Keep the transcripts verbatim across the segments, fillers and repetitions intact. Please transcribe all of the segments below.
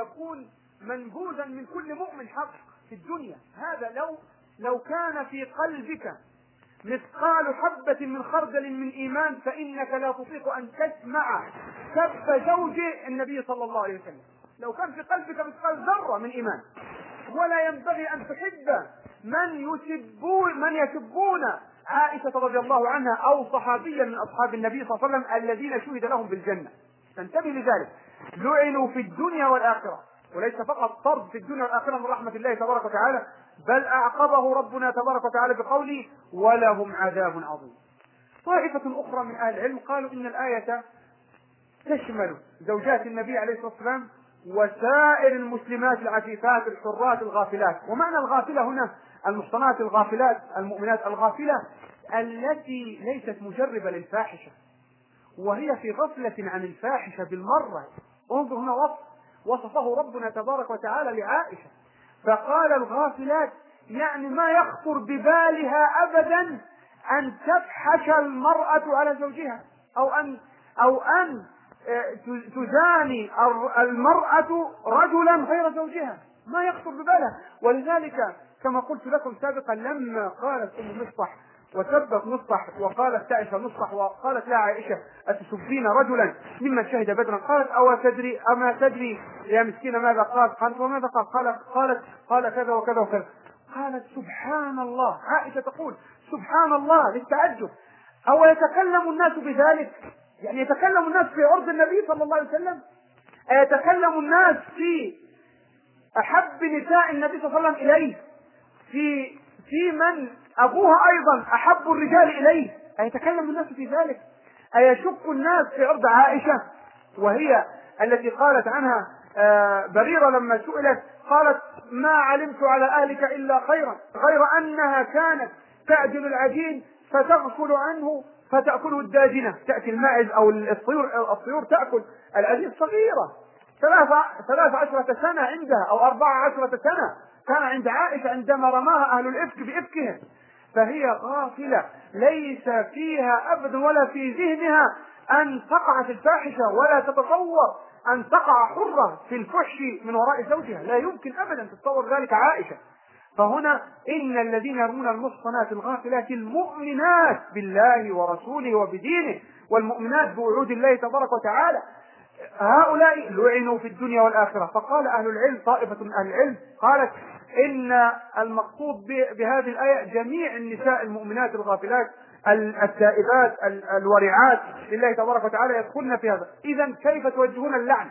يكون منبوذا من كل مؤمن حق في الدنيا. هذا لو لو كان في قلبك مثقال حبة من خردل من إيمان فإنك لا تطيق أن تسمع سب زوج النبي صلى الله عليه وسلم. لو كان في قلبك مثقال ذرة من إيمان. ولا ينبغي أن تحب من يسبون من يسبون عائشة رضي الله عنها أو صحابيا من أصحاب النبي صلى الله عليه وسلم الذين شهد لهم بالجنة. تنتبه لذلك. لعنوا في الدنيا والآخرة، وليس فقط طرد في الدنيا والآخرة من رحمة الله تبارك وتعالى، بل أعقبه ربنا تبارك وتعالى بقوله ولهم عذاب عظيم. طائفة أخرى من أهل العلم قالوا إن الآية تشمل زوجات النبي عليه الصلاة والسلام وسائر المسلمات العفيفات الحرات الغافلات. ومعنى الغافلة هنا المحصنات الغافلات المؤمنات الغافلة التي ليست مجربة للفاحشة، وهي في غفلة عن الفاحشة بالمرة. انظر هنا وصف وصفه ربنا تبارك وتعالى لعائشة، فقال الغافلات يعني ما يخطر ببالها أبدا أن تفحش المرأة على زوجها أو أن أو أن تزاني المرأة رجلا غير زوجها، ما يخطر ببالها. ولذلك كما قلت لكم سابقا لما قالت أم مصطح وسبت مصطح وقالت تعش مصطح وقالت لا عائشة أتسبين رجلا ممن شهد بدرا، قالت أو تدري أما تدري يا مسكينة ماذا قال؟ قالت وماذا قال؟ قالت قالت قال كذا وكذا وكذا. قالت سبحان الله. عائشة تقول سبحان الله للتعجب. أو يتكلم الناس بذلك؟ يعني يتكلم الناس في عرض النبي صلى الله عليه وسلم؟ يتكلم الناس في أحب نساء النبي صلى الله عليه وسلم إليه، في في من أبوها أيضا أحب الرجال إليه؟ أيتكلم الناس في ذلك؟ أيشك الناس في عرض عائشة وهي التي قالت عنها بريرة لما سئلت قالت ما علمت على أهلك إلا خيرا، غير أنها كانت تعجن العجين فتغفل عنه فتأكله الداجنة. تأتي الماعز أو الطيور الطيور تأكل العجين صغيرة ثلاث عشرة سنة عندها أو أربع عشرة سنة كان عند عائشة عندما رماها أهل الإفك بإفكهم. فهي غافلة ليس فيها أبدا ولا في ذهنها أن تقع في الفاحشة ولا تتصور أن تقع حرة في الفحش من وراء زوجها، لا يمكن أبدا تتصور ذلك عائشة. فهنا إن الذين يرمون المحصنات الغافلات المؤمنات بالله ورسوله وبدينه والمؤمنات بوعود الله تبارك وتعالى هؤلاء لعنوا في الدنيا والآخرة. فقال أهل العلم طائفة من أهل العلم قالت إن المقصود بهذه الآية جميع النساء المؤمنات الغافلات التائبات الورعات لله تبارك وتعالى يدخلن في هذا. إذن كيف توجهون اللعن؟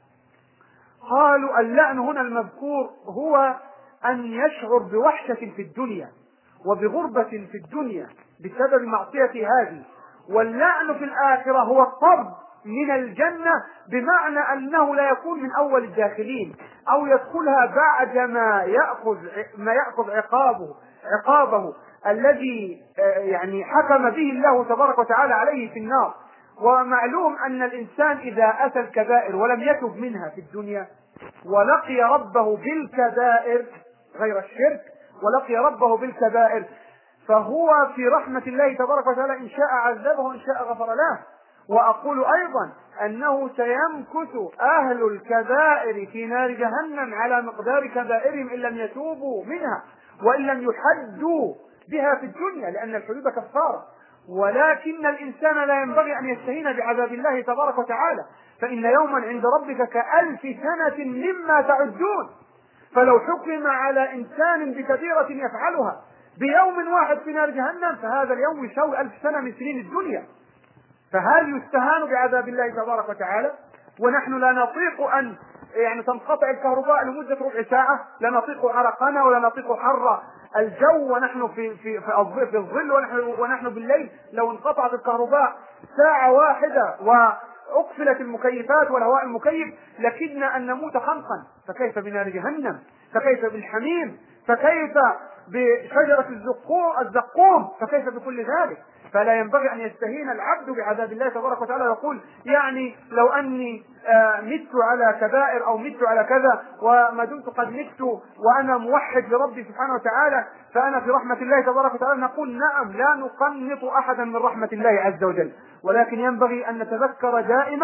قالوا اللعن هنا المذكور هو أن يشعر بوحشة في الدنيا وبغربة في الدنيا بسبب معصية هذه، واللعن في الآخرة هو الطرد من الجنة بمعنى أنه لا يكون من أول الداخلين أو يدخلها بعد ما يأخذ ما يأخذ عقابه عقابه الذي يعني حكم به الله تبارك وتعالى عليه في النار. ومعلوم أن الإنسان إذا أتى الكبائر ولم يتب منها في الدنيا ولقي ربه بالكبائر غير الشرك ولقي ربه بالكبائر فهو في رحمة الله تبارك وتعالى إن شاء عذبه وإن شاء غفر له. وأقول أيضا أنه سيمكث أهل الكبائر في نار جهنم على مقدار كبائرهم إن لم يتوبوا منها وإن لم يحدوا بها في الدنيا، لأن الحدود كفارة. ولكن الإنسان لا ينبغي أن يستهين بعذاب الله تبارك وتعالى، فإن يوما عند ربك كألف سنة مما تعدون. فلو حكم على إنسان بكبيرة يفعلها بيوم واحد في نار جهنم فهذا اليوم يساوي ألف سنة من سنين الدنيا. فهل يستهان بعذاب الله تبارك وتعالى؟ ونحن لا نطيق أن يعني تنقطع الكهرباء لمدة ربع ساعة، لا نطيق عرقنا ولا نطيق حر الجو ونحن في في في الظل ونحن ونحن بالليل. لو انقطعت الكهرباء ساعة واحدة وأقفلت المكيفات والهواء المكيف لكدنا أن نموت خنقا، فكيف بنار جهنم؟ فكيف بالحميم؟ فكيف بشجرة الزقوم؟ فكيف بكل ذلك؟ فلا ينبغي أن يستهين العبد بعذاب الله تبارك وتعالى ويقول يعني لو أني آه مت على كبائر أو مت على كذا وما دمت قد مت وأنا موحد لربي سبحانه وتعالى فأنا في رحمة الله تبارك وتعالى. نقول نعم، لا نقنط أحدا من رحمة الله عز وجل، ولكن ينبغي أن نتذكر دائما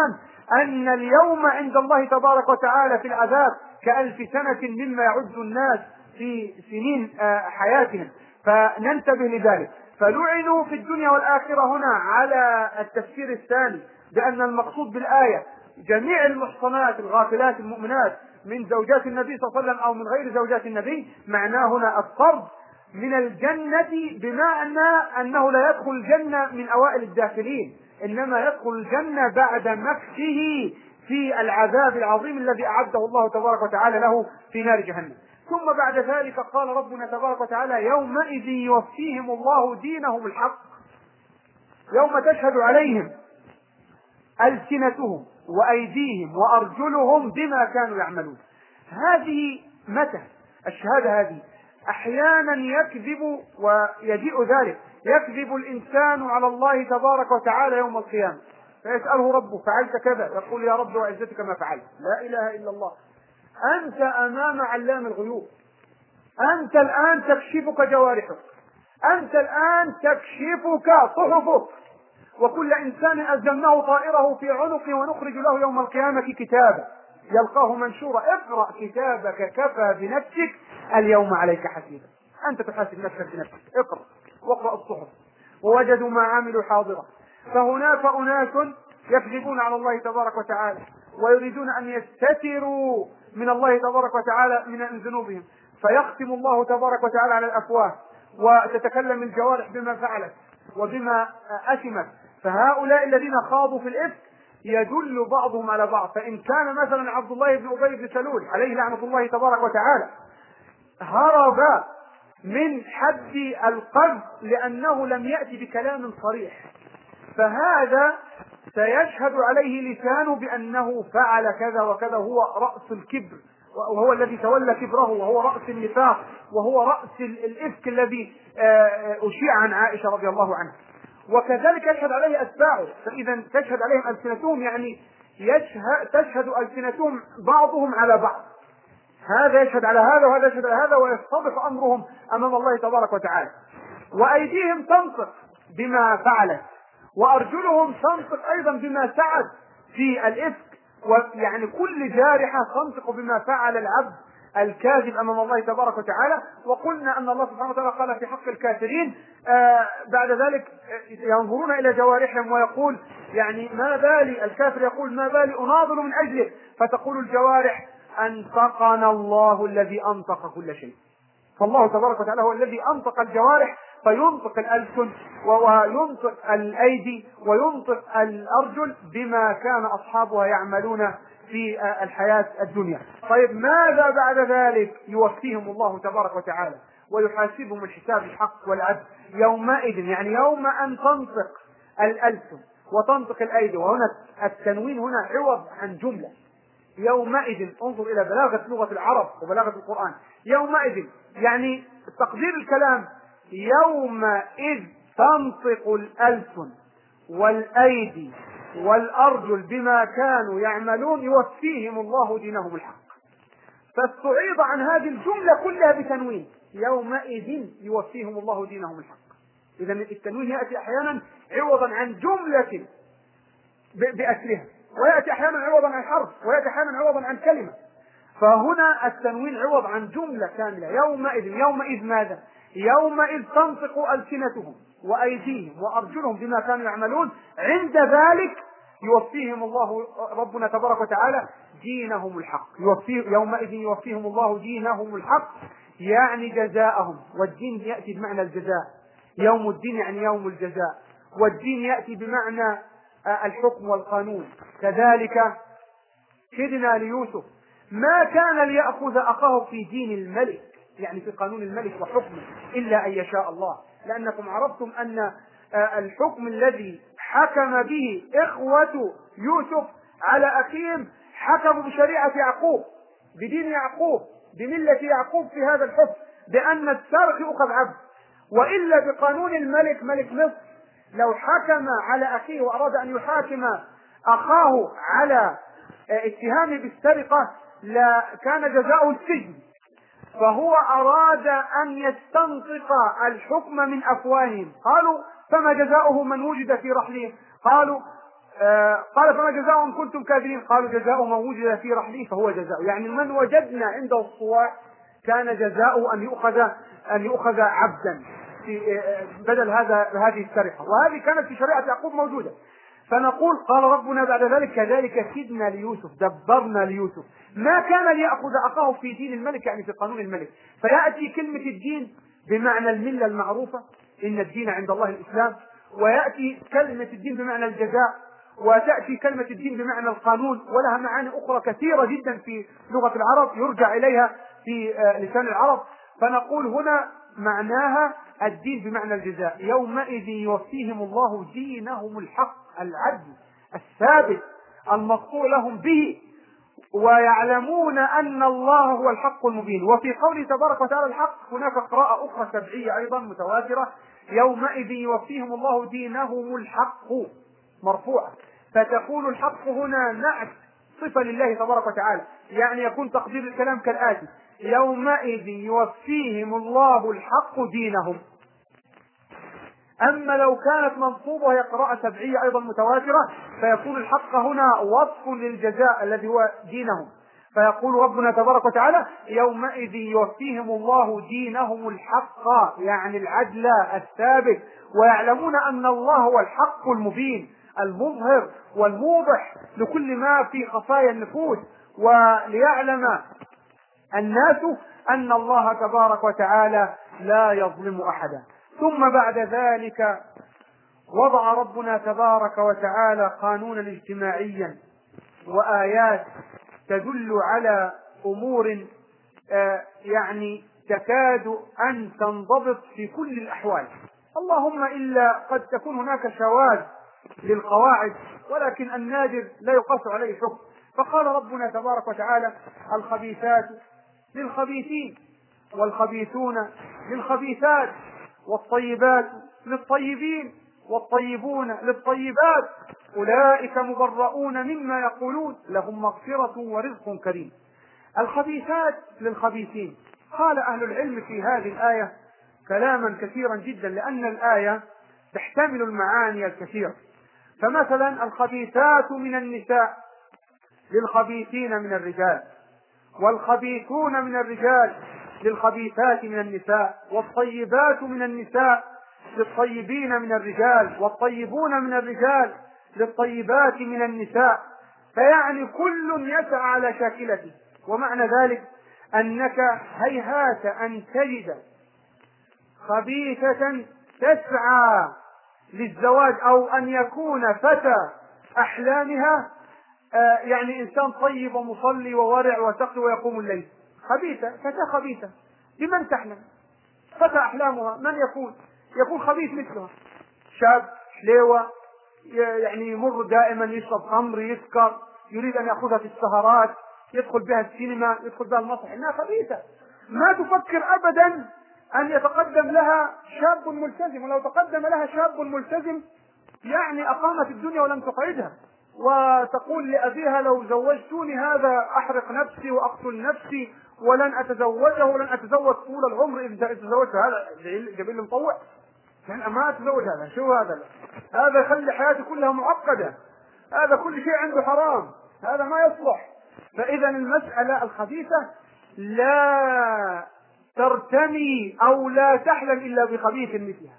أن اليوم عند الله تبارك وتعالى في العذاب كألف سنة مما يعد الناس في سنين حياتهم، فننتبه لذلك. فلعنوا في الدنيا والآخرة هنا على التفسير الثاني بأن المقصود بالآية جميع المحصنات الغافلات المؤمنات من زوجات النبي صلى الله عليه وسلم أو من غير زوجات النبي، معناه هنا الطرد من الجنة، بمعنى أنه لا يدخل الجنة من أوائل الداخلين، إنما يدخل الجنة بعد مكثه في العذاب العظيم الذي أعده الله تبارك وتعالى له في نار جهنم. ثم بعد ذلك قال ربنا تبارك وتعالى يومئذ يوفيهم الله دينهم الحق، يوم تشهد عليهم ألسنتهم وأيديهم وأرجلهم بما كانوا يعملون. هذه متى الشهادة هذه؟ أحيانا يكذب ويجيء ذلك، يكذب الإنسان على الله تبارك وتعالى يوم القيامة فيسأله ربه فعلت كذا، يقول يا رب وعزتك ما فعلت، لا إله إلا الله. أنت أمام علام الغيوب، أنت الآن تكشفك جوارحك، أنت الآن تكشفك صحفك، وكل إنسان ألزمناه طائره في عنقه ونخرج له يوم القيامة كتابا يلقاه منشورا اقرأ كتابك كفى بنفسك اليوم عليك حسيبا. أنت تحاسب نفسك بنفسك، اقرأ واقرأ الصحف ووجدوا ما عملوا حاضرا. فهناك أناس يكذبون على الله تبارك وتعالى ويريدون أن يستتروا من الله تبارك وتعالى من ذنوبهم، فيختم الله تبارك وتعالى على الأفواه وتتكلم الجوارح بما فعلت وبما أثمت. فهؤلاء الذين خاضوا في الإفك يدل بعضهم على بعض. فإن كان مثلا عبد الله بن أبي بن سلول عليه لعنة الله تبارك وتعالى هرب من حد القذف لأنه لم يأتي بكلام صريح، فهذا سيشهد عليه لسانه بأنه فعل كذا وكذا، هو رأس الكبر وهو الذي تولى كبره، وهو رأس النفاق، وهو رأس الإفك الذي أشيع عن عائشة رضي الله عنها. وكذلك يشهد عليه أتباعه، فإذا تشهد عليهم ألسنتهم يعني يشهد تشهد ألسنتهم بعضهم على بعض، هذا يشهد على هذا وهذا يشهد على هذا، ويصطبح أمرهم أمام الله تبارك وتعالى. وأيديهم تنطق بما فعلت، وأرجلهم تنطق أيضا بما سعت في الإفك، ويعني كل جارحة تنطق بما فعل العبد الكاذب أمام الله تبارك وتعالى. وقلنا أن الله سبحانه وتعالى قال في حق الكافرين آه بعد ذلك ينظرون إلى جوارحهم ويقول يعني ما بالي، الكافر يقول ما بالي أناضل من أجلك، فتقول الجوارح أنطقنا الله الذي أنطق كل شيء. فالله تبارك وتعالى هو الذي أنطق الجوارح، فينطق الألسن وينطق الأيدي وينطق الأرجل بما كان أصحابها يعملون في الحياة الدنيا. طيب ماذا بعد ذلك؟ يوفيهم الله تبارك وتعالى ويحاسبهم الحساب الحق والعدل يومئذ، يعني يوم أن تنطق الألسن وتنطق الأيدي، وهنا التنوين هنا عوض عن جملة. يومئذ انظر إلى بلاغة لغة العرب وبلاغة القرآن، يومئذ يعني تقدير الكلام يومئذ تنطق الألسن والأيدي والأرجل بما كانوا يعملون يوفيهم الله دينهم الحق. فاستعيض عن هذه الجملة كلها بتنوين يومئذ يوفيهم الله دينهم الحق. إذا التنوين يأتي أحيانا عوضا عن جملة بأسرها، ويأتي أحيانا عوضا عن حرف، ويأتي أحيانا عوضا عن كلمة. فهنا التنوين عوض عن جملة كاملة. يومئذ، يومئذ ماذا؟ يومئذ تنطق ألسنتهم وأيديهم وأرجلهم بما كانوا يعملون، عند ذلك يوفيهم الله ربنا تبارك وتعالى دينهم الحق. يوفي يومئذ يوفيهم الله دينهم الحق يعني جزاءهم، والدين يأتي بمعنى الجزاء، يوم الدين يعني يوم الجزاء، والدين يأتي بمعنى الحكم والقانون. كذلك كدنا ليوسف ما كان ليأخذ أخاه في دين الملك، يعني في قانون الملك وحكمه، إلا أن يشاء الله، لأنكم عرفتم أن الحكم الذي حكم به إخوة يوسف على أخيهم حكموا بشريعة يعقوب، بدين يعقوب، بملة يعقوب في هذا الحكم، بأن السارق يؤخذ عبد. وإلا بقانون الملك ملك مصر لو حكم على أخيه وأراد أن يحاكم أخاه على اتهامه بالسرقة لكان جزاؤه السجن، فهو أراد أن يستنطق الحكم من أفواههم. قالوا فما جزاؤه من وجد في رحلهم؟ قالوا آه قال فما جزاء إن كنتم كاذبين؟ قالوا جزاء من وجد في رحله فهو جزاء، يعني من وجدنا عنده الصواع كان جزاؤه أن يؤخذ أن يؤخذ عبدا في آه بدل هذا هذه السرقة، وهذه كانت في شريعة يعقوب موجودة. فنقول قال ربنا بعد ذلك كذلك كدنا ليوسف دبرنا ليوسف، ما كان ليأخذ أخاه في دين الملك، يعني في قانون الملك. فيأتي كلمة الدين بمعنى الملة المعروفة، إن الدين عند الله الإسلام، ويأتي كلمة الدين بمعنى الجزاء، وتأتي كلمة الدين بمعنى القانون، ولها معاني أخرى كثيرة جدا في لغة العرب يرجع إليها في لسان العرب. فنقول هنا معناها الدين بمعنى الجزاء، يومئذ يوفيهم الله دينهم الحق، العدل الثابت المقطوع لهم به، ويعلمون أن الله هو الحق المبين. وفي قوله تبارك وتعالى الحق هناك قراءة أخرى سبعية أيضا متواترة، يومئذ يوفيهم الله دينهم الحق مرفوعة، فتكون الحق هنا نعت صفة لله تبارك وتعالى، يعني يكون تقدير الكلام كالآتي: يومئذ يوفيهم الله الحق دينهم. أما لو كانت منصوبة وهي قراءة سبعية أيضا متواترة فيكون الحق هنا وصف للجزاء الذي هو دينهم، فيقول ربنا تبارك وتعالى يومئذ يوفيهم الله دينهم الحق، يعني العدل الثابت، ويعلمون أن الله هو الحق المبين المظهر والموضح لكل ما في خفايا النفوس، وليعلم الناس أن الله تبارك وتعالى لا يظلم أحدا. ثم بعد ذلك وضع ربنا تبارك وتعالى قانونا اجتماعيا وآيات تدل على أمور آه يعني تكاد أن تنضبط في كل الأحوال، اللهم إلا قد تكون هناك شواذ للقواعد، ولكن النادر لا يقاس عليه حكم. فقال ربنا تبارك وتعالى الخبيثات للخبيثين والخبيثون للخبيثات والطيبات للطيبين والطيبون للطيبات أولئك مبرؤون مما يقولون لهم مغفرة ورزق كريم. الخبيثات للخبيثين، قال أهل العلم في هذه الآية كلاما كثيرا جدا، لأن الآية تحتمل المعاني الكثيرة. فمثلا الخبيثات من النساء للخبيثين من الرجال، والخبيثون من الرجال للخبيثات من النساء، والطيبات من النساء للطيبين من الرجال، والطيبون من الرجال للطيبات من النساء. فيعني كل يسعى على شاكلته، ومعنى ذلك أنك هيهات أن تجد خبيثة تسعى للزواج أو أن يكون فتى أحلامها آه يعني إنسان طيب ومصلي وورع وتقي ويقوم الليل، خبيثة، فتاة خبيثة لمن تحلم؟ فتى أحلامها من يكون؟ يكون خبيث مثلها، شاب حليوة يعني يمر دائما يشرب خمر يسكر، يريد أن يأخذها في السهرات، يدخل بها السينما، يدخل بها المسرح، إنها خبيثة ما تفكر أبدا أن يتقدم لها شاب ملتزم، ولو تقدم لها شاب ملتزم يعني أقامت الدنيا ولم تقعدها، وتقول لأبيها لو زوجتوني هذا أحرق نفسي وأقتل نفسي ولن أتزوجه ولن أتزوج طول العمر إذا تزوجت هذا جميل مطوع، يعني ما أتزوج هذا، شو هذا؟ هذا يخلي حياتي كلها معقدة، هذا كل شيء عنده حرام، هذا ما يصلح. فإذا المسألة الخبيثة لا ترتمي أو لا تحلم إلا بخبيث مثلها،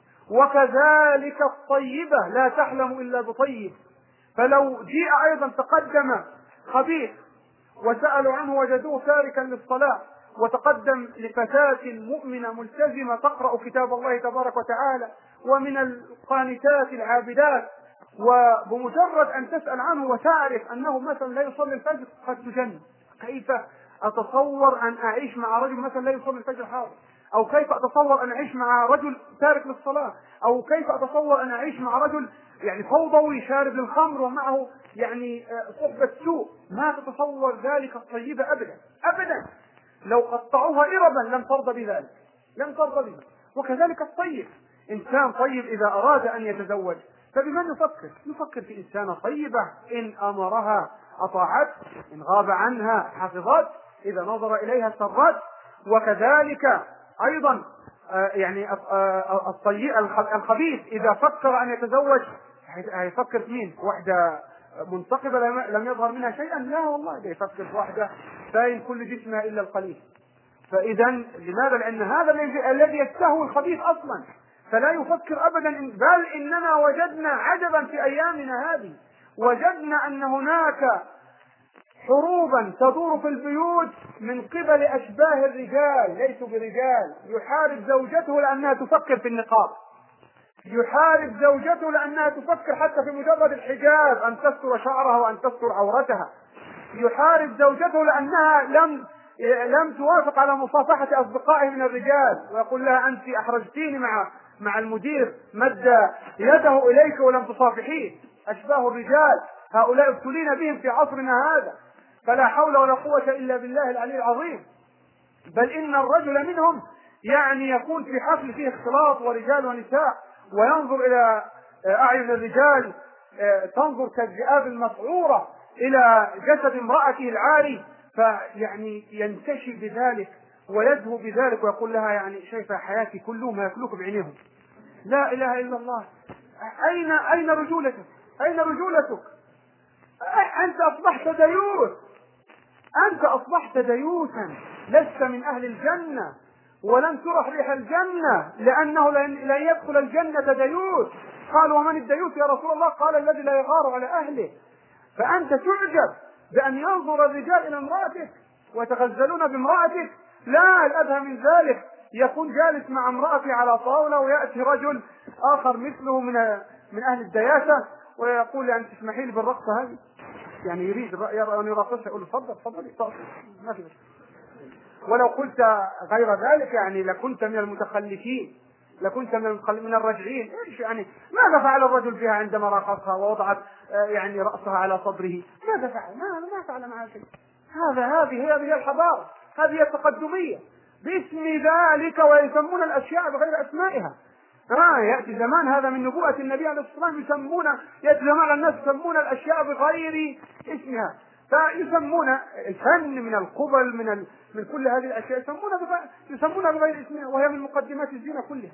وكذلك الطيبة لا تحلم إلا بطيب. فلو جيء أيضا تقدم خبيث وسألوا عنه وجدوه تاركا للصلاة، وتقدم لفتاة مؤمنة ملتزمة تقرأ كتاب الله تبارك وتعالى ومن القانتات العابدات، وبمجرد أن تسأل عنه وتعرف أنه مثلا لا يصلي الفجر قد تجن، كيف أتصور أن أعيش مع رجل مثلا لا يصلي الفجر حاضر، أو كيف أتصور أن أعيش مع رجل تارك للصلاة، أو كيف أتصور أن أعيش مع رجل يعني فوضوي شارب للخمر ومعه يعني صحبة سوء، ما تتصور ذلك الطيبة أبدا أبدا، لو قطعوها إربا لم ترضى بذلك، لم ترضى به. وكذلك الطيب، إنسان طيب إذا أراد أن يتزوج فبمن يفكر؟ يفكر في إنسانة طيبة إن أمرها أطاعت، إن غاب عنها حفظت، إذا نظر إليها سرت. وكذلك أيضا يعني الطيب الخبيث إذا فكر أن يتزوج هيفكر في مين؟ واحدة منتقبة لم يظهر منها شيئا؟ لا والله، ده يفكر في واحدة باين كل جسمها إلا القليل. فإذا لماذا؟ لأن هذا الذي يستهوي الخبيث أصلا، فلا يفكر أبدا. بل إننا وجدنا عجبا في أيامنا هذه، وجدنا أن هناك حروبا تدور في البيوت من قبل أشباه الرجال ليسوا برجال، يحارب زوجته لأنها تفكر في النقاب، يحارب زوجته لأنها تفكر حتى في مجرد الحجاب أن تستر شعرها وأن تستر عورتها، يحارب زوجته لأنها لم لم توافق على مصافحة أصدقائه من الرجال، ويقول لها أنت أحرجتيني مع مع المدير، مد يده إليك ولم تصافحيه. أشباه الرجال هؤلاء ابتلينا بهم في عصرنا هذا، فلا حول ولا قوة إلا بالله العلي العظيم. بل إن الرجل منهم يعني يكون في حفل فيه اختلاط ورجال ونساء، وينظر إلى أعين الرجال تنظر كالذئاب المسعورة إلى جسد امرأته العاري، فيعني ينتشي بذلك ويزهو بذلك ويقول لها يعني شايفة حياتي كلهم يأكلوك بعينيهم. لا إله إلا الله. أين أين رجولتك؟ أين رجولتك؟ أنت أصبحت ديوث، أنت أصبحت ديوثا، لست من أهل الجنة، ولن ترح ريح الجنة، لأنه لن يدخل الجنة ديوث. قال ومن الديوث يا رسول الله؟ قال الذي لا يغار على أهله. فأنت تعجب بأن ينظر الرجال إلى امرأتك ويتغزلون بامرأتك. لا، الأدهى من ذلك يكون جالس مع امرأته على طاولة ويأتي رجل آخر مثله من من أهل الدياسة ويقول يعني تسمحي لي بالرقصة هذه، يعني يريد أن يرقصها، يقول له تفضل تفضل ما في. ولو قلت غير ذلك يعني لكنت من المتخلفين، لكنت من من الرجعين. ايش يعني ماذا فعل الرجل فيها عندما راقصها ووضعت يعني رأسها على صدره؟ ماذا فعل؟ ما ما فعل معها شيء. هذا هذه هذه الحضارة، هذه التقدمية باسم ذلك، ويسمون الأشياء بغير أسمائها. آه يأتي زمان هذا من نبوءة النبي عليه الصلاة والسلام، يسمون يأتي زمان الناس يسمون الأشياء بغير اسمها، فيسمون الفن من القبل من ال... من كل هذه الأشياء يسمونها بغير... يسمونها بغير اسمها، وهي من مقدمات الزنا كلها.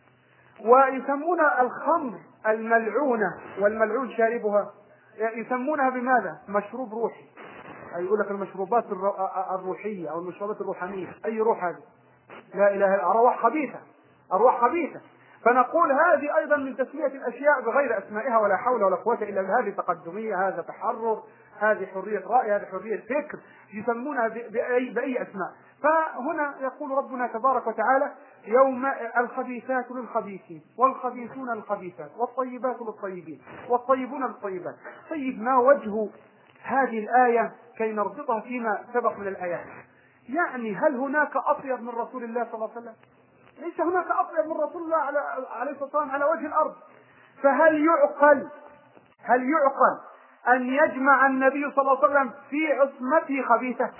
ويسمون الخمر الملعونة والملعون شاربها يسمونها بماذا؟ مشروب روحي. أي يقول لك المشروبات الروحية أو المشروبات الروحانية. أي روح هذه؟ لا إله إلا، أرواح خبيثة، أرواح خبيثة. فنقول هذه أيضا من تسمية الأشياء بغير أسمائها، ولا حول ولا قوة إلا بالله. هذه تقدمية، هذا تحرر، هذه حرية رأي، هذه حرية فكر، يسمونها بأي, بأي أسماء. فهنا يقول ربنا تبارك وتعالى يوم الخبيثات للخبيثين والخبيثون للخبيثات والطيبات للطيبين والطيبون للطيبات. طيب، ما وجه هذه الآية كي نربطها فيما سبق من الآيات؟ يعني هل هناك أطيب من رسول الله صلى الله عليه وسلم؟ ليس هناك أطيب من رسول الله عليه الصلاة والسلام على وجه الأرض. فهل يعقل هل يعقل أن يجمع النبي صلى الله عليه وسلم في عصمته خبيثة؟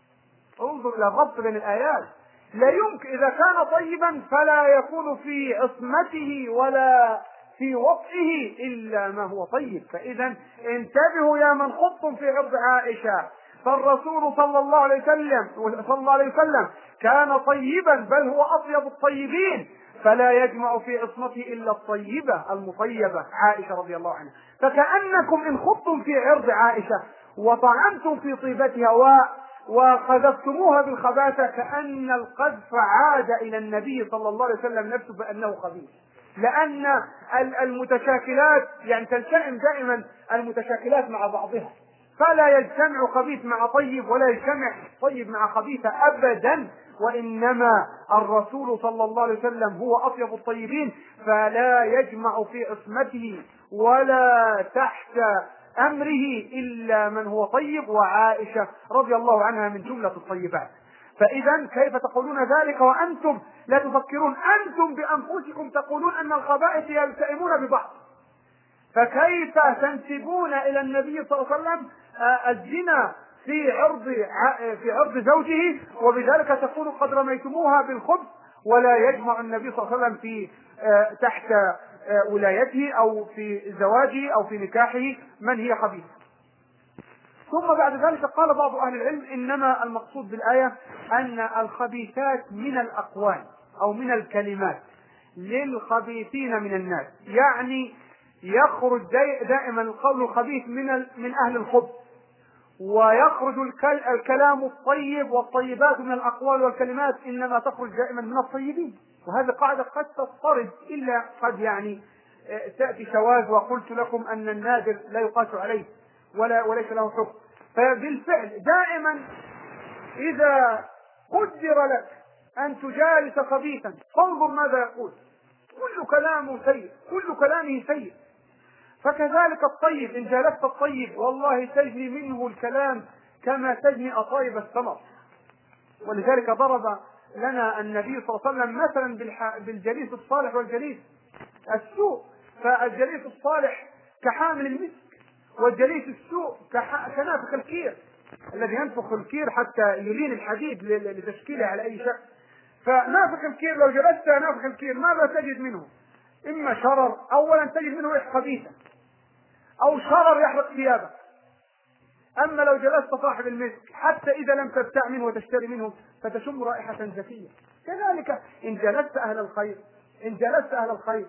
انظر إلى الربط بين الآيات. لا يمكن، إذا كان طيبا فلا يكون في عصمته ولا في وطئه إلا ما هو طيب. فإذا انتبهوا يا من خضتم في عرض عائشة، فالرسول صلى الله عليه وسلم صلى الله عليه وسلم كان طيبا، بل هو أطيب الطيبين، فلا يجمع في عصمته إلا الطيبة المطيبة عائشة رضي الله عنها. فكأنكم إن خضتم في عرض عائشة وطعنتم في طيبتها و وقذفتموها بالخباثة، كأن القذف عاد إلى النبي صلى الله عليه وسلم نفسه بأنه خبيث، لأن المتشاكلات يعني تلتئم دائما المتشاكلات مع بعضها، فلا يجتمع خبيث مع طيب ولا يجتمع طيب مع خبيثة أبدا. وإنما الرسول صلى الله عليه وسلم هو أطيب الطيبين، فلا يجمع في عصمته ولا تحت أمره إلا من هو طيب، وعائشة رضي الله عنها من جملة الطيبات. فإذا كيف تقولون ذلك وأنتم لا تفكرون؟ أنتم بأنفسكم تقولون أن الخبائث يلتئمون ببعض، فكيف تنسبون إلى النبي صلى الله عليه وسلم الزنا في عرض في عرض زوجه، وبذلك تكونوا قد رميتموها بالخبث، ولا يجمع النبي صلى الله عليه وسلم في تحت ولايته أو في زواجه أو في نكاحه من هي خبيثة. ثم بعد ذلك قال بعض أهل العلم إنما المقصود بالآية أن الخبيثات من الأقوال أو من الكلمات للخبيثين من الناس، يعني يخرج دائما القول الخبيث من من أهل الخبث، ويخرج الكلام الطيب والطيبات من الأقوال والكلمات إنما تخرج دائما من الطيبين. وهذه قاعدة قد تضطرد، إلا قد يعني تأتي شواذ، وقلت لكم أن النادر لا يقاس عليه ولا وليس له حكم. فبالفعل دائما إذا قدر لك أن تجالس خبيثا فانظر ماذا يقول، كل كلامه سيء، كل كلامه سيء. فكذلك الطيب، إن جالست الطيب والله تجني منه الكلام كما تجني أطايب الثمر. ولذلك ضرب لنا النبي صلى الله عليه وسلم مثلا بالجليس الصالح والجليس السوء. فالجليس الصالح كحامل المسك، والجليس السوء كنافخ الكير الذي ينفخ الكير حتى يلين الحديد لتشكيله على أي شكل. فنافخ الكير لو جلست نافخ الكير ماذا تجد منه؟ إما شرر، أولا تجد منه ريح خبيثة، أو شرر يحرق ثيابك. أما لو جلست صاحب المسك حتى إذا لم تبتاع منه وتشتري منه فتشم رائحة زكية. كذلك إن جلست أهل الخير، إن جلست أهل الخير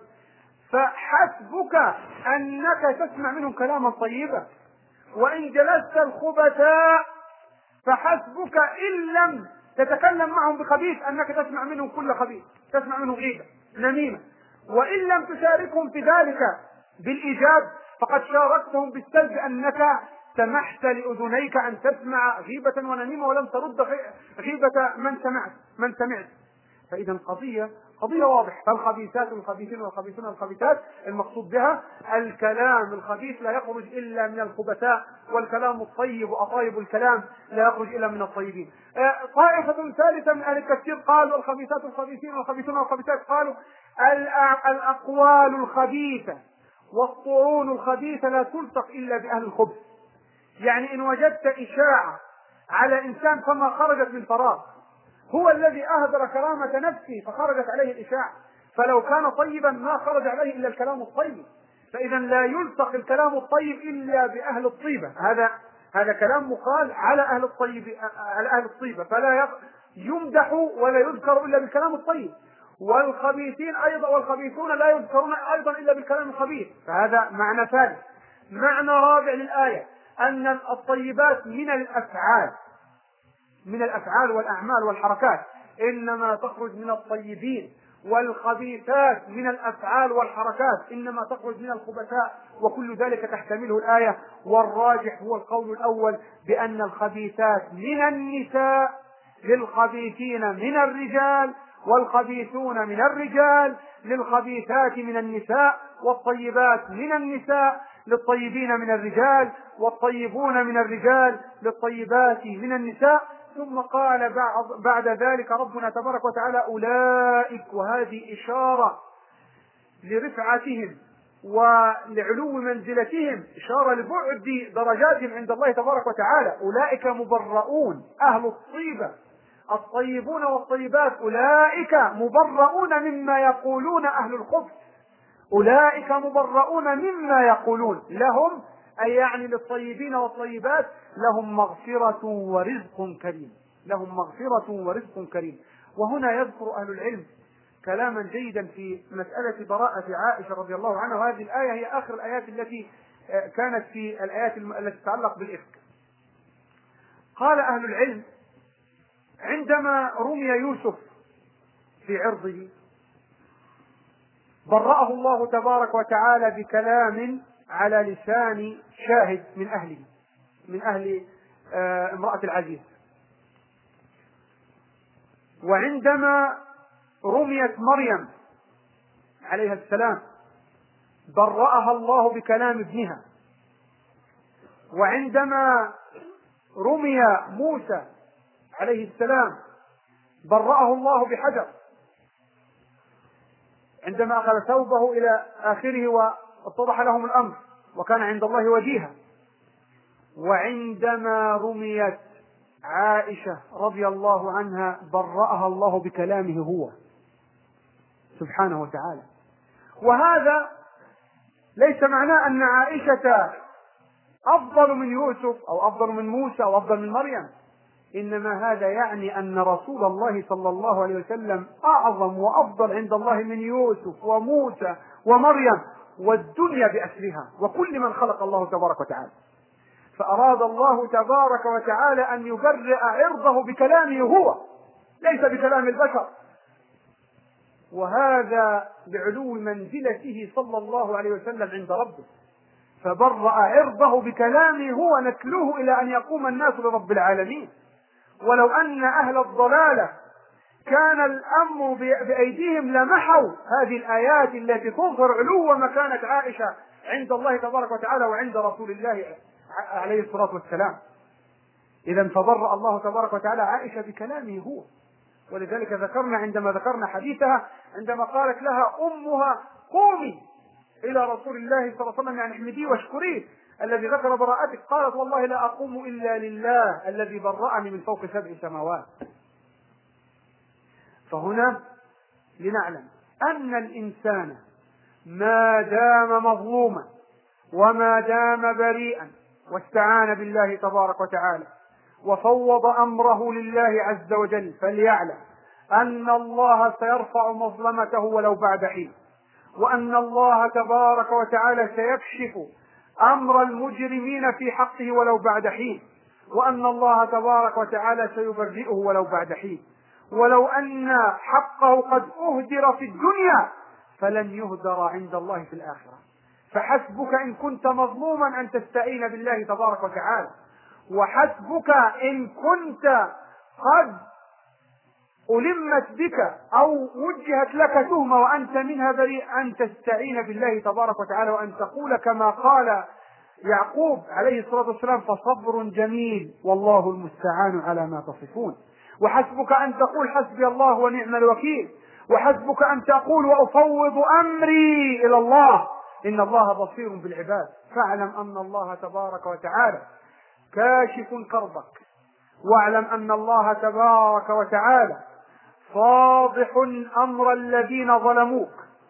فحسبك أنك تسمع منهم كلاما طيبا. وإن جلست الخبثاء فحسبك إن لم تتكلم معهم بخبيث أنك تسمع منهم كل خبيث، تسمع منهم غيبة نميمة. وإن لم تشاركهم في ذلك بالإيجاب فقد شاركتهم بالسلب، أنك سمحت لأذنيك أن تسمع غيبة ونميمة ولم ترد غيبة من سمعت من سمعت. فإذا قضية قضية واضحة. فالخبيثات الخبيثين والخبيثون الخبيثات المقصود بها الكلام الخبيث لا يخرج إلا من الخبثاء، والكلام الطيب وأطايب الكلام لا يخرج إلا من الطيبين. طائفة ثالثة من أهل التفسير قالوا الخبيثات الخبيثين والخبيثون الخبيثات قالوا الأقوال الخبيثة والطعون الخبيثة لا تلصق إلا بأهل الخبث. يعني إن وجدت إشاعة على إنسان فما خرجت من فراغ، هو الذي أهدر كرامة نفسه فخرجت عليه الإشاعة، فلو كان طيبا ما خرج عليه إلا الكلام الطيب. فإذا لا يلصق الكلام الطيب إلا بأهل الطيبة. هذا هذا كلام مقال على أهل الطيب، على أهل الطيبة، فلا يمدح ولا يذكر إلا بالكلام الطيب. والخبيثين أيضا والخبيثون لا يذكرون أيضا إلا بالكلام الخبيث. فهذا معنى ثالث. معنى رابع للآية أن الطيبات من الأفعال من الأفعال والأعمال والحركات إنما تخرج من الطيبين، والخبيثات من الأفعال والحركات إنما تخرج من الخبثاء، وكل ذلك تحتمله الآية. والراجح هو القول الأول بأن الخبيثات من النساء للخبيثين من الرجال، والخبيثون من الرجال للخبيثات من النساء، والطيبات من النساء للطيبين من الرجال، والطيبون من الرجال للطيبات من النساء. ثم قال بعد, بعد ذلك ربنا تبارك وتعالى أولئك، وهذه إشارة لرفعتهم ولعلو منزلتهم، إشارة لبعد درجاتهم عند الله تبارك وتعالى. أولئك مبرؤون، أهل الطيبة الطيبون والطيبات أولئك مبرؤون مما يقولون أهل الخبث. أولئك مبرؤون مما يقولون، لهم أي يعني للطيبين والطيبات لهم مغفرة ورزق كريم، لهم مغفرة ورزق كريم. وهنا يذكر أهل العلم كلاما جيدا في مسألة براءة عائشة رضي الله عنها، وهذه الآية هي آخر الآيات التي كانت في الآيات التي تتعلق بالإفك. قال أهل العلم عندما رمي يوسف في عرضه برأه الله تبارك وتعالى بكلام على لسان شاهد من أهله، من أهل امرأة العزيز. وعندما رميت مريم عليها السلام برأها الله بكلام ابنها. وعندما رمي موسى عليه السلام برأه الله بحجر عندما أخذ ثوبه إلى آخره واتضح لهم الأمر وكان عند الله وجيها. وعندما رميت عائشة رضي الله عنها برأها الله بكلامه هو سبحانه وتعالى. وهذا ليس معناه أن عائشة أفضل من يوسف أو أفضل من موسى أو أفضل من مريم، إنما هذا يعني أن رسول الله صلى الله عليه وسلم أعظم وأفضل عند الله من يوسف وموسى ومريم والدنيا بأسرها وكل من خلق الله تبارك وتعالى. فأراد الله تبارك وتعالى أن يبرئ عرضه بكلامه هو، ليس بكلام البشر، وهذا بعلو منزلته صلى الله عليه وسلم عند ربه، فبرأ عرضه بكلامه هو نتلوه إلى أن يقوم الناس لرب العالمين. ولو أن أهل الضلالة كان الأمر بأيديهم لمحوا هذه الآيات التي تظهر علو مكانة عائشة عند الله تبارك وتعالى وعند رسول الله عليه الصلاة والسلام. إذا فبرأ الله تبارك وتعالى عائشة بكلامه هو. ولذلك ذكرنا عندما ذكرنا حديثها عندما قالت لها أمها قومي إلى رسول الله صلى الله عليه وسلم يعني احمديه واشكريه الذي ذكر براءتك، قالت والله لا أقوم إلا لله الذي برأني من فوق سبع سماوات. فهنا لنعلم أن الإنسان ما دام مظلوما وما دام بريئا واستعان بالله تبارك وتعالى وفوض أمره لله عز وجل فليعلم أن الله سيرفع مظلمته ولو بعد حين، وأن الله تبارك وتعالى سيكشف أمر المجرمين في حقه ولو بعد حين، وأن الله تبارك وتعالى سيبرئه ولو بعد حين. ولو أن حقه قد أهدر في الدنيا فلن يهدر عند الله في الآخرة. فحسبك إن كنت مظلوما أن تستعين بالله تبارك وتعالى، وحسبك إن كنت قد ألمت بك أو وجهت لك تهمة وأنت منها بريء أن تستعين بالله تبارك وتعالى وأن تقول كما قال يعقوب عليه الصلاة والسلام فصبر جميل والله المستعان على ما تصفون. وحسبك أن تقول حسبي الله ونعم الوكيل، وحسبك أن تقول وأفوض أمري إلى الله إن الله بصير بالعباد. فاعلم أن الله تبارك وتعالى كاشف كربك، واعلم أن الله تبارك وتعالى فاضح أمر الذين ظلموك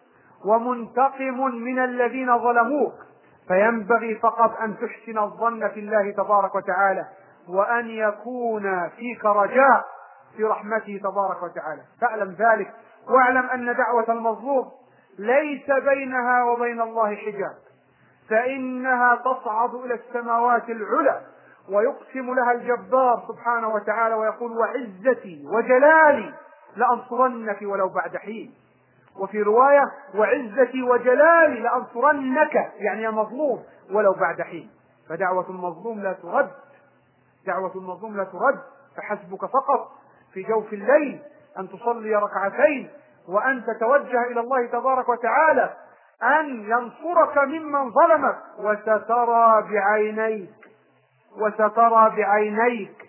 ومنتقم من الذين ظلموك، فينبغي فقط أن تحسن الظن في الله تبارك وتعالى وأن يكون فيك رجاء في رحمته تبارك وتعالى. فاعلم ذلك، واعلم أن دعوة المظلوم ليس بينها وبين الله حجاب، فإنها تصعد إلى السماوات العلى ويقسم لها الجبار سبحانه وتعالى ويقول وعزتي وجلالي لأنصرنك ولو بعد حين. وفي رواية وعزتي وجلالي لأنصرنك يعني يا مظلوم ولو بعد حين. فدعوة المظلوم لا ترد، دعوة المظلوم لا ترد. فحسبك فقط في جوف الليل أن تصلي ركعتين وأن تتوجه إلى الله تبارك وتعالى أن ينصرك ممن ظلمك، وسترى بعينيك وسترى بعينيك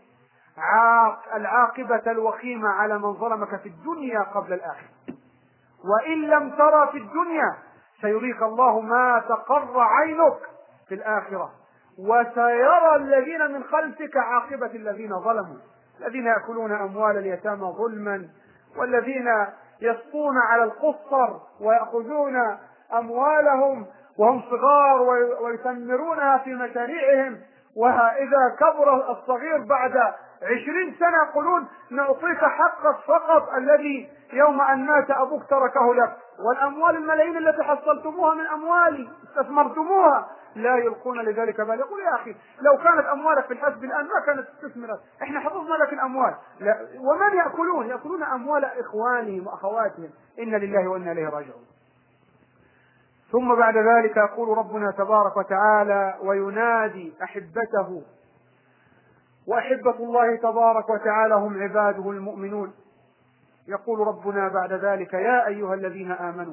العاقبة الوخيمة على من ظلمك في الدنيا قبل الآخرة. وإن لم ترى في الدنيا سيريك الله ما تقر عينك في الآخرة، وسيرى الذين من خلفك عاقبة الذين ظلموا، الذين يأكلون أموال اليتامى ظلما، والذين يسطون على القصر ويأخذون أموالهم وهم صغار ويثمرونها في مشاريعهم، وإذا كبر الصغير بعد عشرين سنة يقولون نعطيك حقك فقط الذي يوم أن مات أبوك تركه لك، والأموال الملايين التي حصلتموها من أموالي استثمرتموها لا يلقون لذلك بال. يقول يا أخي لو كانت أموالك في الحسب الآن ما كانت استثمرت، إحنا حفظنا لك الأموال. لا. ومن يأكلون؟ يأكلون أموال إخوانهم وأخواتهم. إن لله وإنا إليه راجعون. ثم بعد ذلك يقول ربنا تبارك وتعالى وينادي أحبته، وأحبة الله تبارك وتعالى هم عباده المؤمنون. يقول ربنا بعد ذلك يا أيها الذين آمنوا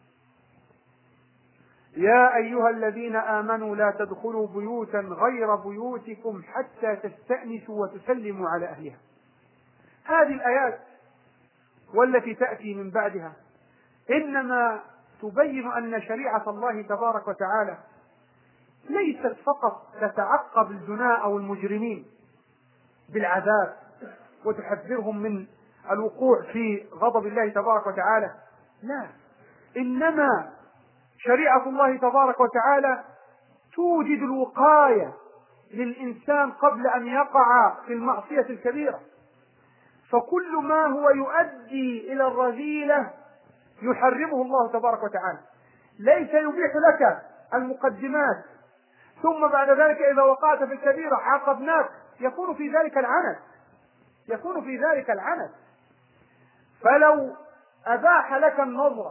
يا أيها الذين آمنوا لا تدخلوا بيوتا غير بيوتكم حتى تستأنسوا وتسلموا على أهلها. هذه الآيات والتي تأتي من بعدها إنما تبين أن شريعة الله تبارك وتعالى ليست فقط تتعقب الزنا أو المجرمين بالعذاب وتحذرهم من الوقوع في غضب الله تبارك وتعالى، لا، إنما شريعة الله تبارك وتعالى توجد الوقاية للإنسان قبل أن يقع في المعصية الكبيرة. فكل ما هو يؤدي إلى الرذيلة يحرمه الله تبارك وتعالى، ليس يبيح لك المقدمات ثم بعد ذلك إذا وقعت في الكبيرة عاقبناك، يكون في ذلك العنت، يكون في ذلك العنت. فلو أباح لك النظرة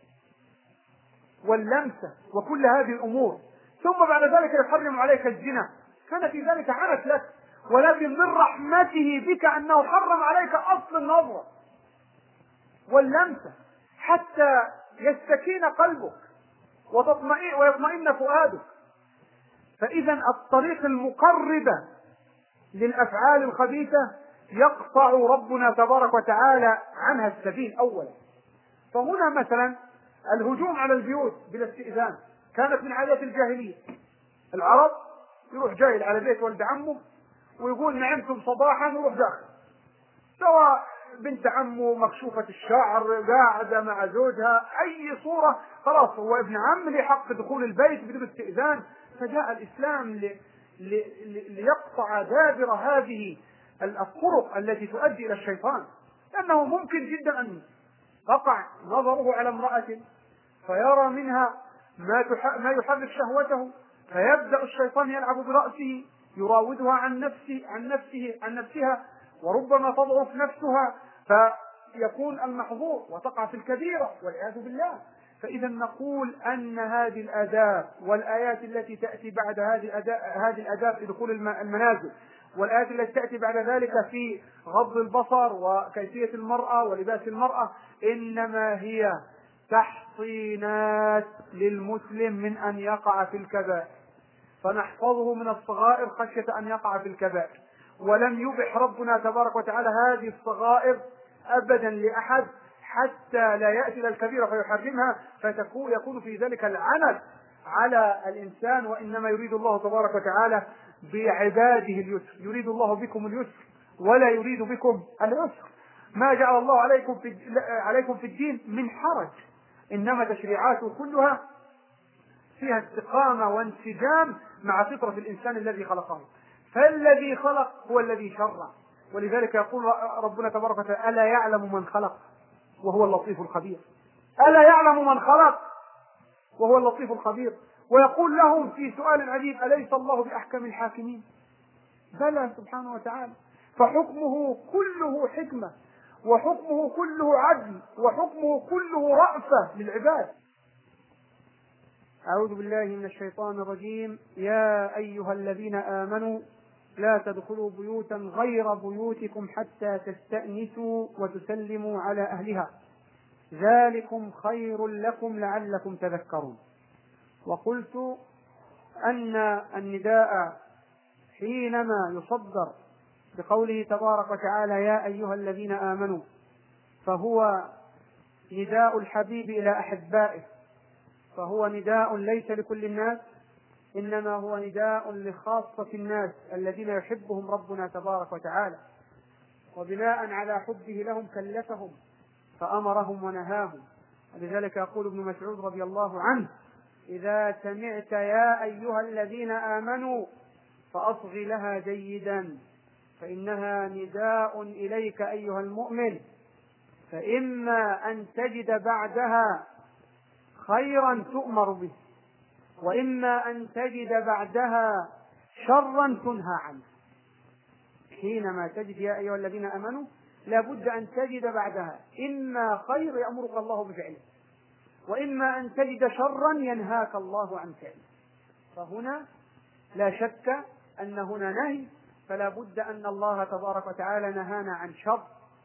واللمسة وكل هذه الأمور ثم بعد ذلك يحرم عليك الزنا كان في ذلك عنت لك، ولكن من رحمته بك أنه حرم عليك أصل النظرة واللمسة حتى يستكين قلبك وتطمئن ويطمئن فؤادك. فإذا الطريق المقربة للأفعال الخبيثة يقطع ربنا تبارك وتعالى عنها السبيل أولا. فهنا مثلا الهجوم على البيوت بلا استئذان كانت من عادات الجاهلية. العرب يروح جاي على بيت ولد عمه ويقول نعمتم صباحا ويروح داخل، سواء بنت عمه مكشوفة الشعر قاعدة مع زوجها أي صورة، خلاص هو ابن عم له حق دخول البيت بدون استئذان. فجاء الإسلام لي لي ليقطع دابر هذه الطرق التي تؤدي إلى الشيطان، لأنه ممكن جدا أن يقع نظره على امرأة فيرى منها ما ما يحرك شهوته، فيبدأ الشيطان يلعب برأسه يراودها عن نفسه عن نفسه عن نفسها، وربما تضعف نفسها فيكون المحظور وتقع في الكبيرة والعياذ بالله. فإذا نقول أن هذه الآداب والآيات التي تأتي بعد هذه هذه الآداب في دخول المنازل والآيات التي تأتي بعد ذلك في غض البصر وكيفية المرأة ولباس المرأة إنما هي تحصينات للمسلم من أن يقع في الكبائر، فنحفظه من الصغائر خشية أن يقع في الكبائر. ولم يبح ربنا تبارك وتعالى هذه الصغائر أبدا لأحد حتى لا يأتي إلى الكبيرة فيحرمها فتكون يكون في ذلك العنت على الإنسان. وإنما يريد الله تبارك وتعالى بعباده اليسر، يريد الله بكم اليسر ولا يريد بكم العسر. ما جعل الله عليكم في عليكم في الدين من حرج، إنما تشريعاته كلها فيها استقامة وانسجام مع فطرة الإنسان الذي خلقه. فالذي خلق هو الذي شرع، ولذلك يقول ربنا تبارك وتعالى ألا يعلم من خلق وهو اللطيف الخبير، ألا يعلم من خلق وهو اللطيف الخبير. ويقول لهم في سؤال عجيب أليس الله بأحكم الحاكمين؟ بلى سبحانه وتعالى، فحكمه كله حكمة وحكمه كله عدل وحكمه كله رأفة للعباد. أعوذ بالله من الشيطان الرجيم. يا أيها الذين آمنوا لا تدخلوا بيوتا غير بيوتكم حتى تستأنسوا وتسلموا على أهلها ذلكم خير لكم لعلكم تذكرون. وقلت أن النداء حينما يصدر بقوله تبارك وتعالى يا أيها الذين آمنوا فهو نداء الحبيب إلى أحبائه، فهو نداء ليس لكل الناس، إنما هو نداء لخاصة الناس الذين يحبهم ربنا تبارك وتعالى، وبناء على حبه لهم كلفهم فأمرهم ونهاهم. ولذلك يقول ابن مسعود رضي الله عنه إذا سمعت يا أيها الذين آمنوا فأصغ لها جيدا فإنها نداء إليك أيها المؤمن، فإما أن تجد بعدها خيرا تؤمر به وإما أن تجد بعدها شرا تنهى عنه. حينما تجد يا أيها الذين آمنوا لابد أن تجد بعدها إما خير يأمرك الله بفعله وإما أن تجد شرا ينهاك الله عن فعله. فهنا لا شك أن هنا نهي، فلا بد أن الله تبارك وتعالى نهانا عن شر.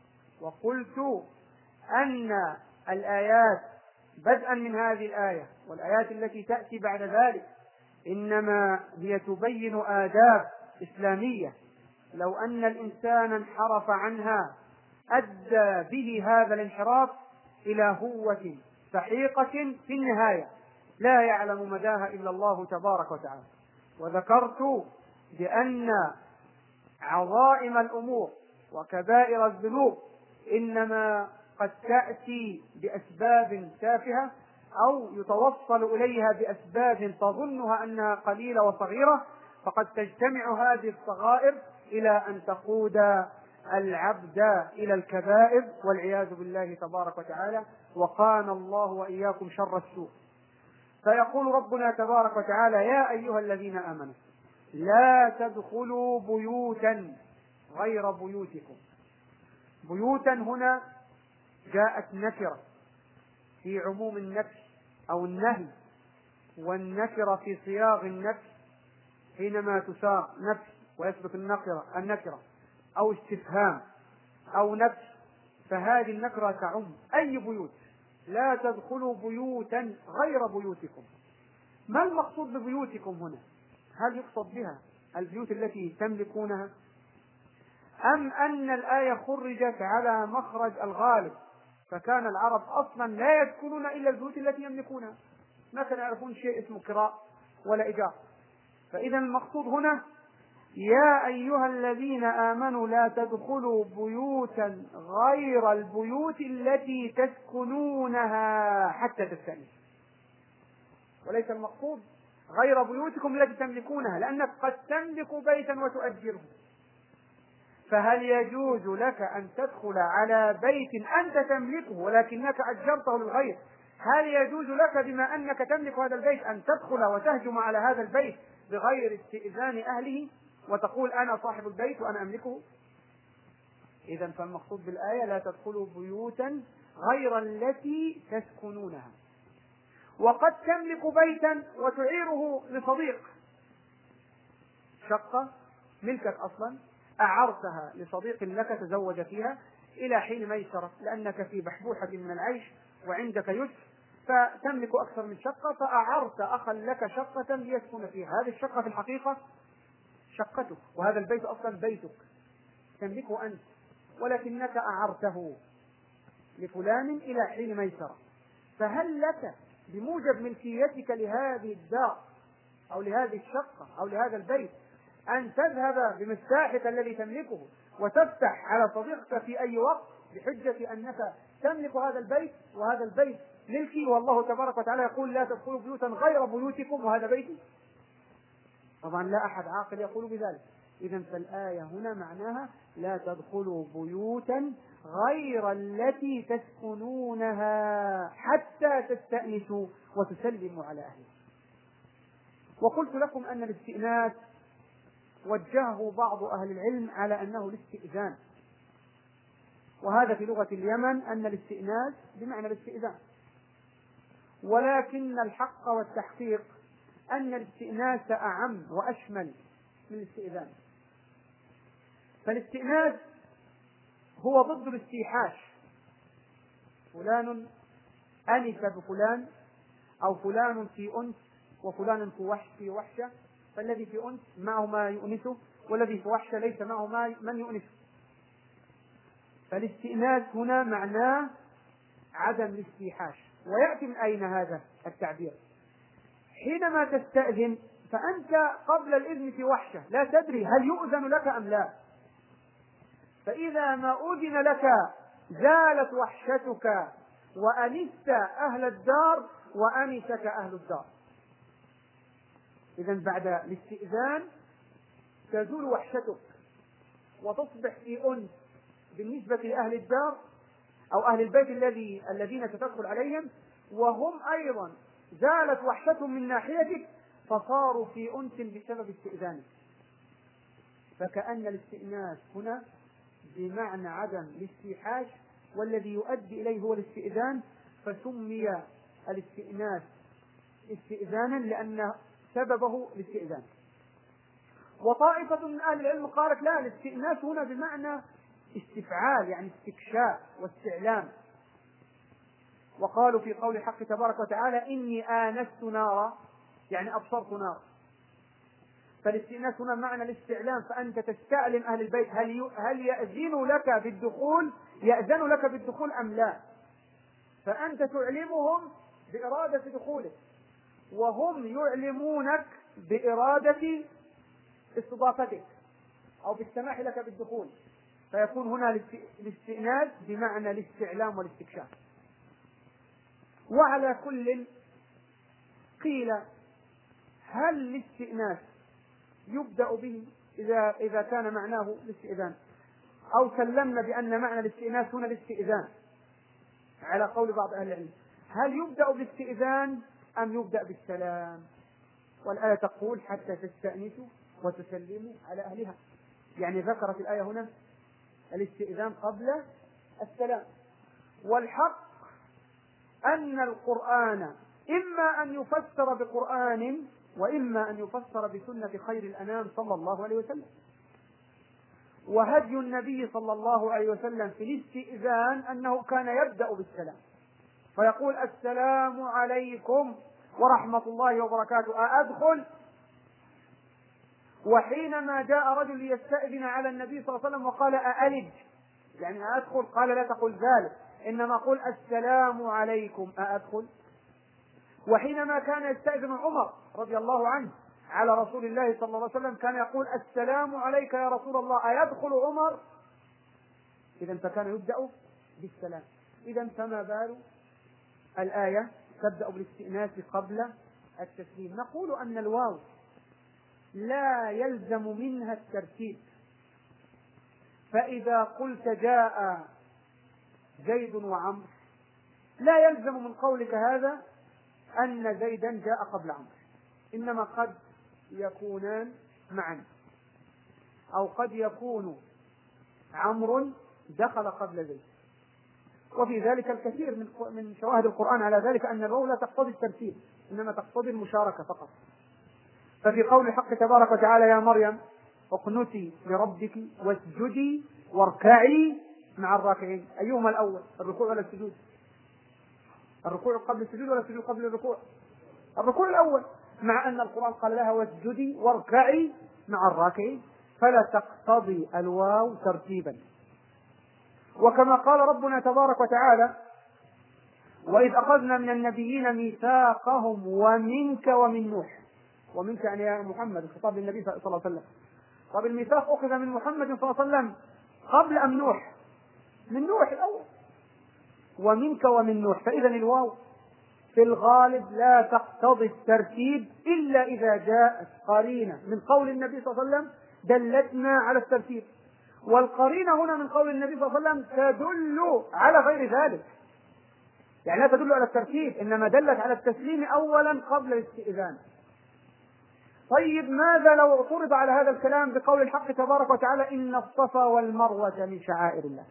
وقلت أن الآيات بدءا من هذه الآية والآيات التي تأتي بعد ذلك إنما هي تبين آداب إسلامية لو أن الإنسان انحرف عنها أدى به هذا الانحراف إلى هوة سحيقة في النهاية لا يعلم مداها إلا الله تبارك وتعالى. وذكرت بأن عظائم الأمور وكبائر الذنوب إنما قد تأتي بأسباب تافهة أو يتوصل إليها بأسباب تظنها أنها قليلة وصغيرة، فقد تجتمع هذه الصغائر إلى أن تقود العبد إلى الكبائر والعياذ بالله تبارك وتعالى. وقانا الله وإياكم شر السوء. فيقول ربنا تبارك وتعالى: يا أيها الذين آمنوا لا تدخلوا بيوتا غير بيوتكم. بيوتا هنا جاءت نكرة في عموم النفي أو النهي، والنكرة في صياغ النفي حينما تساق نفي ويثبت النكرة النكرة أو استفهام أو نفي، فهذه النكرة تعم أي بيوت. لا تدخلوا بيوتا غير بيوتكم. ما المقصود ببيوتكم هنا؟ هل يقصد بها البيوت التي تملكونها، أم أن الآية خرجت على مخرج الغالب، فكان العرب أصلا لا يدخلون إلا البيوت التي يملكونها، ما كانوا يعرفون شيء اسمه كراء ولا إيجار. فإذا المقصود هنا: يا أيها الذين آمنوا لا تدخلوا بيوتا غير البيوت التي تسكنونها حتى تستأنسوا. وليس المقصود غير بيوتكم التي تملكونها، لأنك قد تملك بيتا وتؤجره، فهل يجوز لك أن تدخل على بيت أنت تملكه ولكنك أجرته للغير؟ هل يجوز لك بما أنك تملك هذا البيت أن تدخل وتهجم على هذا البيت بغير استئذان أهله وتقول أنا صاحب البيت وأنا أملكه؟ إذا فالمقصود بالآية: لا تدخلوا بيوتا غير التي تسكنونها. وقد تملك بيتا وتعيره لصديق، شقة ملكك أصلا أعرتها لصديق لك تزوج فيها إلى حين ميسرة، لأنك في بحبوحة من العيش وعندك يسر، فتملك أكثر من شقة، فأعرت أخا لك شقة ليسكن فيها. هذه الشقة في الحقيقة شقتك، وهذا البيت أصلا بيتك تملكه أنت، ولكنك أعرته لفلان إلى حين ميسرة. فهل لك بموجب ملكيتك لهذه الدار أو لهذه الشقة أو لهذا البيت أن تذهب بمفتاحك الذي تملكه وتفتح على صديقك في أي وقت بحجة أنك تملك هذا البيت وهذا البيت ملكي، والله تبارك وتعالى يقول: لا تدخلوا بيوتا غير بيوتكم وهذا بيتي؟ طبعا لا أحد عاقل يقول بذلك. إذا فالآية هنا معناها: لا تدخلوا بيوتا غير التي تسكنونها حتى تستأنسوا وتسلموا على أهلها. وقلت لكم أن الاستئناس وجهه بعض أهل العلم على أنه الاستئذان، وهذا في لغة اليمن أن الاستئناس بمعنى الاستئذان، ولكن الحق والتحقيق أن الاستئناس أعم وأشمل من الاستئذان. فالاستئناس هو ضد الاستيحاش، فلان أنس بفلان، أو فلان في أنس وفلان في وحش في وحشة، فالذي في أنس معه ما يؤنسه، والذي في وحشة ليس معه ما من يؤنسه. فالاستئناس هنا معناه عدم الاستيحاش. ويأتي من أين هذا التعبير؟ حينما تستأذن فأنت قبل الإذن في وحشة لا تدري هل يؤذن لك أم لا، فإذا ما أذن لك زالت وحشتك وأنست أهل الدار وأنسك أهل الدار. إذن بعد الاستئذان تزول وحشتك وتصبح في أنس بالنسبة لأهل الدار أو أهل البيت الذي الذين ستدخل عليهم، وهم أيضا زالت وحشتهم من ناحيتك فصاروا في أنس بسبب استئذانك. فكأن الاستئناس هنا بمعنى عدم الاستيحاش، والذي يؤدي إليه هو الاستئذان، فسمي الاستئناس استئذانا لأن سببه الاستئذان. وطائفة من أهل العلم قالت لا، الاستئناس هنا بمعنى استفعال، يعني استكشاف واستعلام، وقالوا في قول الحق تبارك وتعالى: إني آنست نارا، يعني أبصرت نارا. فالاستئناس هنا معنى الاستعلام، فأنت تستعلم أهل البيت هل هل يأذن لك بالدخول يأذن لك بالدخول أم لا، فأنت تعلمهم بإرادة دخولك، وهم يعلمونك بإرادة استضافتك أو بالسماح لك بالدخول، فيكون هنا الاستئناس بمعنى الاستعلام والاستكشاف. وعلى كل قيل: هل الاستئناس يبدأ به إذا إذا كان معناه الاستئذان، أو سلمنا بأن معنى الاستئناس هنا الاستئذان على قول بعض أهل العلم؟ هل يبدأ بالاستئذان أم يبدأ بالسلام؟ والآية تقول حتى تستأنسوا وتسلموا على أهلها، يعني ذكرت الآية هنا الاستئذان قبل السلام. والحق أن القرآن إما أن يفسر بقرآن وإما أن يفسر بسنة خير الأنام صلى الله عليه وسلم. وهدي النبي صلى الله عليه وسلم في الاستئذان أنه كان يبدأ بالسلام، فيقول السلام عليكم ورحمة الله وبركاته أأدخل؟ وحينما جاء رجل ليستأذن على النبي صلى الله عليه وسلم وقال أألج، يعني أأدخل، قال لا تقل ذلك، إنما قل السلام عليكم أأدخل. وحينما كان يستأذن عمر رضي الله عنه على رسول الله صلى الله عليه وسلم كان يقول السلام عليك يا رسول الله أيدخل عمر؟ إذا فكان يبدأ بالسلام. إذا فما بال الآية تبدأ بالاستئناس قبل التسليم؟ نقول أن الواو لا يلزم منها الترتيب، فإذا قلت جاء زيد وعمر لا يلزم من قولك هذا أن زيدا جاء قبل عمرو، إنما قد يكونان معا، أو قد يكون عمرو دخل قبل زيد. وفي ذلك الكثير من من شواهد القرآن على ذلك أن الواو لا تقتضي الترتيب، إنما تقتضي المشاركة فقط. ففي قول الحق تبارك وتعالى يا مريم اقنتي لربك واسجدي واركعي مع الراكعين، أيهما الأول، الركوع ولا السجود؟ الركوع قبل السجود ولا السجود قبل الركوع؟ الركوع الأول، مع أن القرآن قال لها واسجدي واركعي مع الراكعين، فلا تقتضي الواو ترتيبا. وكما قال ربنا تبارك وتعالى وإذ أخذنا من النبيين ميثاقهم ومنك ومن نوح، ومنك يعني يا محمد، الخطاب للنبي صلى الله عليه وسلم. طب الميثاق أخذ من محمد صلى الله عليه وسلم قبل أم نوح؟ من نوح الأول. ومنك ومن نوح، فإذا الواو في الغالب لا تقتضي الترتيب إلا إذا جاءت قرينة من قول النبي صلى الله عليه وسلم دلتنا على الترتيب، والقرينة هنا من قول النبي صلى الله عليه وسلم تدل على غير ذلك، يعني لا تدل على الترتيب إنما دلت على التسليم أولا قبل الاستئذان. طيب ماذا لو اعترض على هذا الكلام بقول الحق تبارك وتعالى إن الصفا والمروة من شعائر الله؟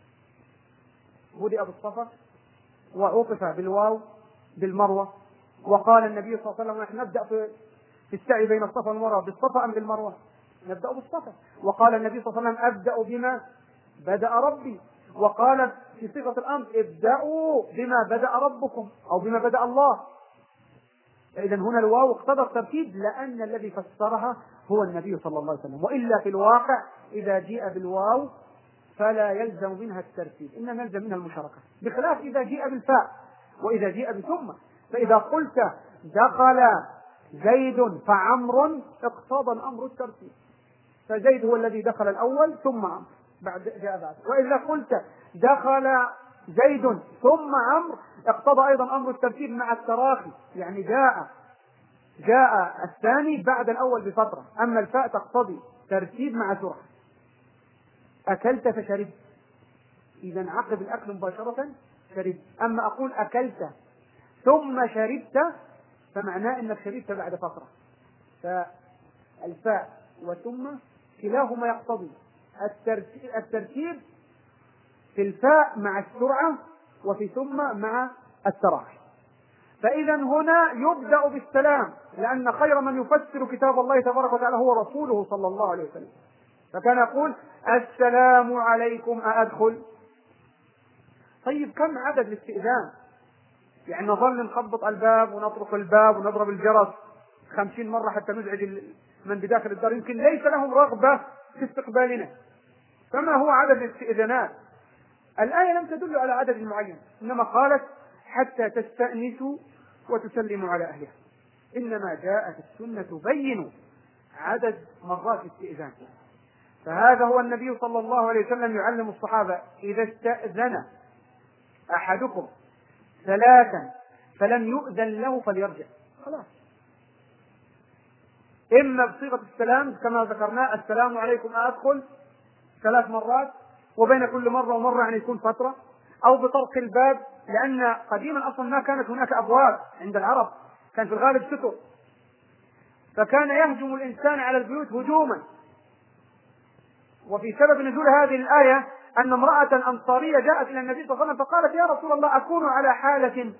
بدأ بالصفا وعطف بالواو بالمروة، وقال النبي صلى الله عليه وسلم نحن نبدأ في في السعي بين الصفا والمروة بالصفا أم بالمروة؟ نبدأ بالصفا. وقال النبي صلى الله عليه وسلم أبدأ بما بدأ ربي، وقال في صيغة الأمر ابدأوا بما بدأ ربكم أو بما بدأ الله. إذا هنا الواو اقتضى الترتيب لأن الذي فسرها هو النبي صلى الله عليه وسلم، وإلا في الواقع إذا جاء بالواو فلا يلزم منها الترتيب، إنما يلزم منها المشاركة، بخلاف إذا جاء بالفاء وإذا جاء بثم. فإذا قلت دخل زيد فعمر اقتضى الأمر الترتيب، فزيد هو الذي دخل الأول ثم عمرو بعد جاء بعد. وإذا قلت دخل زيد ثم عمرو اقتضى أيضا أمر الترتيب مع التراخي، يعني جاء جاء الثاني بعد الأول بفترة، أما الفاء تقتضي ترتيب مع سرعة. أكلت فشربت، إذا عقب الأكل مباشرة شربت. أما أقول أكلت ثم شربت فمعناه أنك شربت بعد فترة. فالفاء وثم كلاهما يقتضي الترتيب في الفاء مع السرعة وفي ثم مع التراخي. فإذا هنا يبدأ بالسلام لأن خير من يفسر كتاب الله تبارك وتعالى هو رسوله صلى الله عليه وسلم، فكان يقول السلام عليكم أأدخل. طيب كم عدد الاستئذان؟ يعني نظل نخبط الباب ونطرق الباب ونضرب الجرس خمسين مرة حتى نزعج من بداخل الدار، يمكن ليس لهم رغبة في استقبالنا. فما هو عدد الاستئذانات؟ الآية لم تدل على عدد معين، إنما قالت حتى تستأنسوا وتسلموا على أهلها، إنما جاءت السنة تبين عدد مرات الاستئذان. فهذا هو النبي صلى الله عليه وسلم يعلم الصحابة إذا استأذن أحدكم ثلاثا فلم يؤذن له فليرجع، خلاص. إما بصيغة السلام كما ذكرنا السلام عليكم أدخل ثلاث مرات وبين كل مرة ومرة يعني يكون فترة، أو بطرق الباب، لأن قديما أصلا ما كانت هناك أبواب عند العرب، كان في الغالب ستر، فكان يهجم الإنسان على البيوت هجوما. وفي سبب نزول هذه الآية أن امرأة أنصارية جاءت إلى النبي صلى الله عليه وسلم فقالت: يا رسول الله، أكون على حالة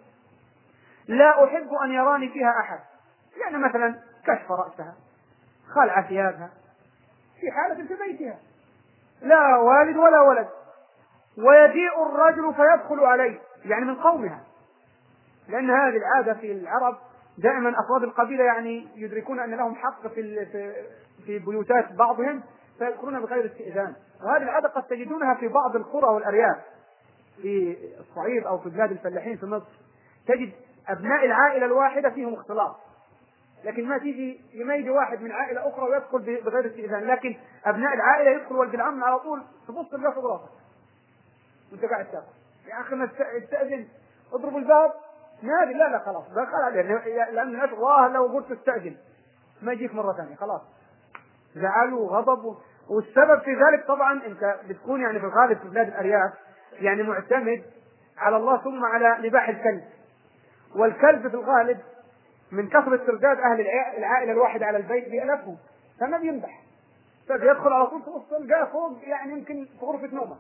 لا أحب أن يراني فيها أحد، يعني مثلا كشف رأسها، خلع ثيابها، في حالة في بيتها لا والد ولا ولد، ويجيء الرجل فيدخل عليه، يعني من قومها، لأن هذه العادة في العرب دائما أفراد القبيلة يعني يدركون أن لهم حق في في بيوتات بعضهم فيدخلون بغير استئذان. وهذه العادة قد تجدونها في بعض القرى والأرياف في الصعيد أو في بلاد الفلاحين في مصر، تجد أبناء العائلة الواحدة فيهم اختلاط، لكن ما تيجي يميز واحد من عائلة أخرى ويدخل بغير استئذان، لكن أبناء العائلة يدخل ولد العم على طول تبص الباب في راسك وأنت قاعد تاكل، يا أخي ما استأذن، اضرب الباب نادي، لا لا خلاص دخل عليه، لأن الناس والله لو قلت استأذن ما يجيك مرة ثانية، خلاص زعلوا وغضب. والسبب في ذلك طبعا أنت بتكون يعني في الغالب في بلاد الأرياف يعني معتمد على الله ثم على نباح الكلب، والكلب في الغالب من كثرة ترداد أهل العائلة الواحدة على البيت بيألفهم فما بينبح، فبيدخل على طول تبص تلقاه فوق يعني يمكن في غرفة نومه،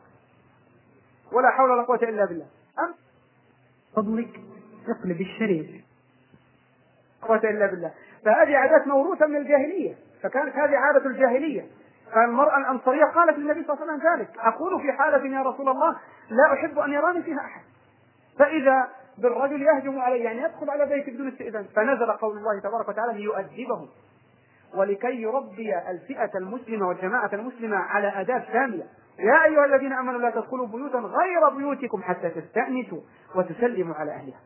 ولا حول ولا قوة إلا بالله. أم فضلك اقلب الشريف، قوة إلا بالله. فهذه عادات موروثة من الجاهلية، فكانت هذه عادة الجاهلية. فالمرأة الأنصارية قالت للنبي صلى الله عليه وسلم ذلك: أكون في حالة يا رسول الله لا أحب أن يراني فيها أحد، فإذا بالرجل يهجم علي، يعني يدخل على بيت بدون استئذان. فنزل قول الله تبارك وتعالى: ليؤدبهم ولكي يربي الفئة المسلمة والجماعة المسلمة على آداب سامية. يا أيها الذين آمنوا لا تدخلوا بيوتا غير بيوتكم حتى تستأنسوا وتسلموا على أهلها.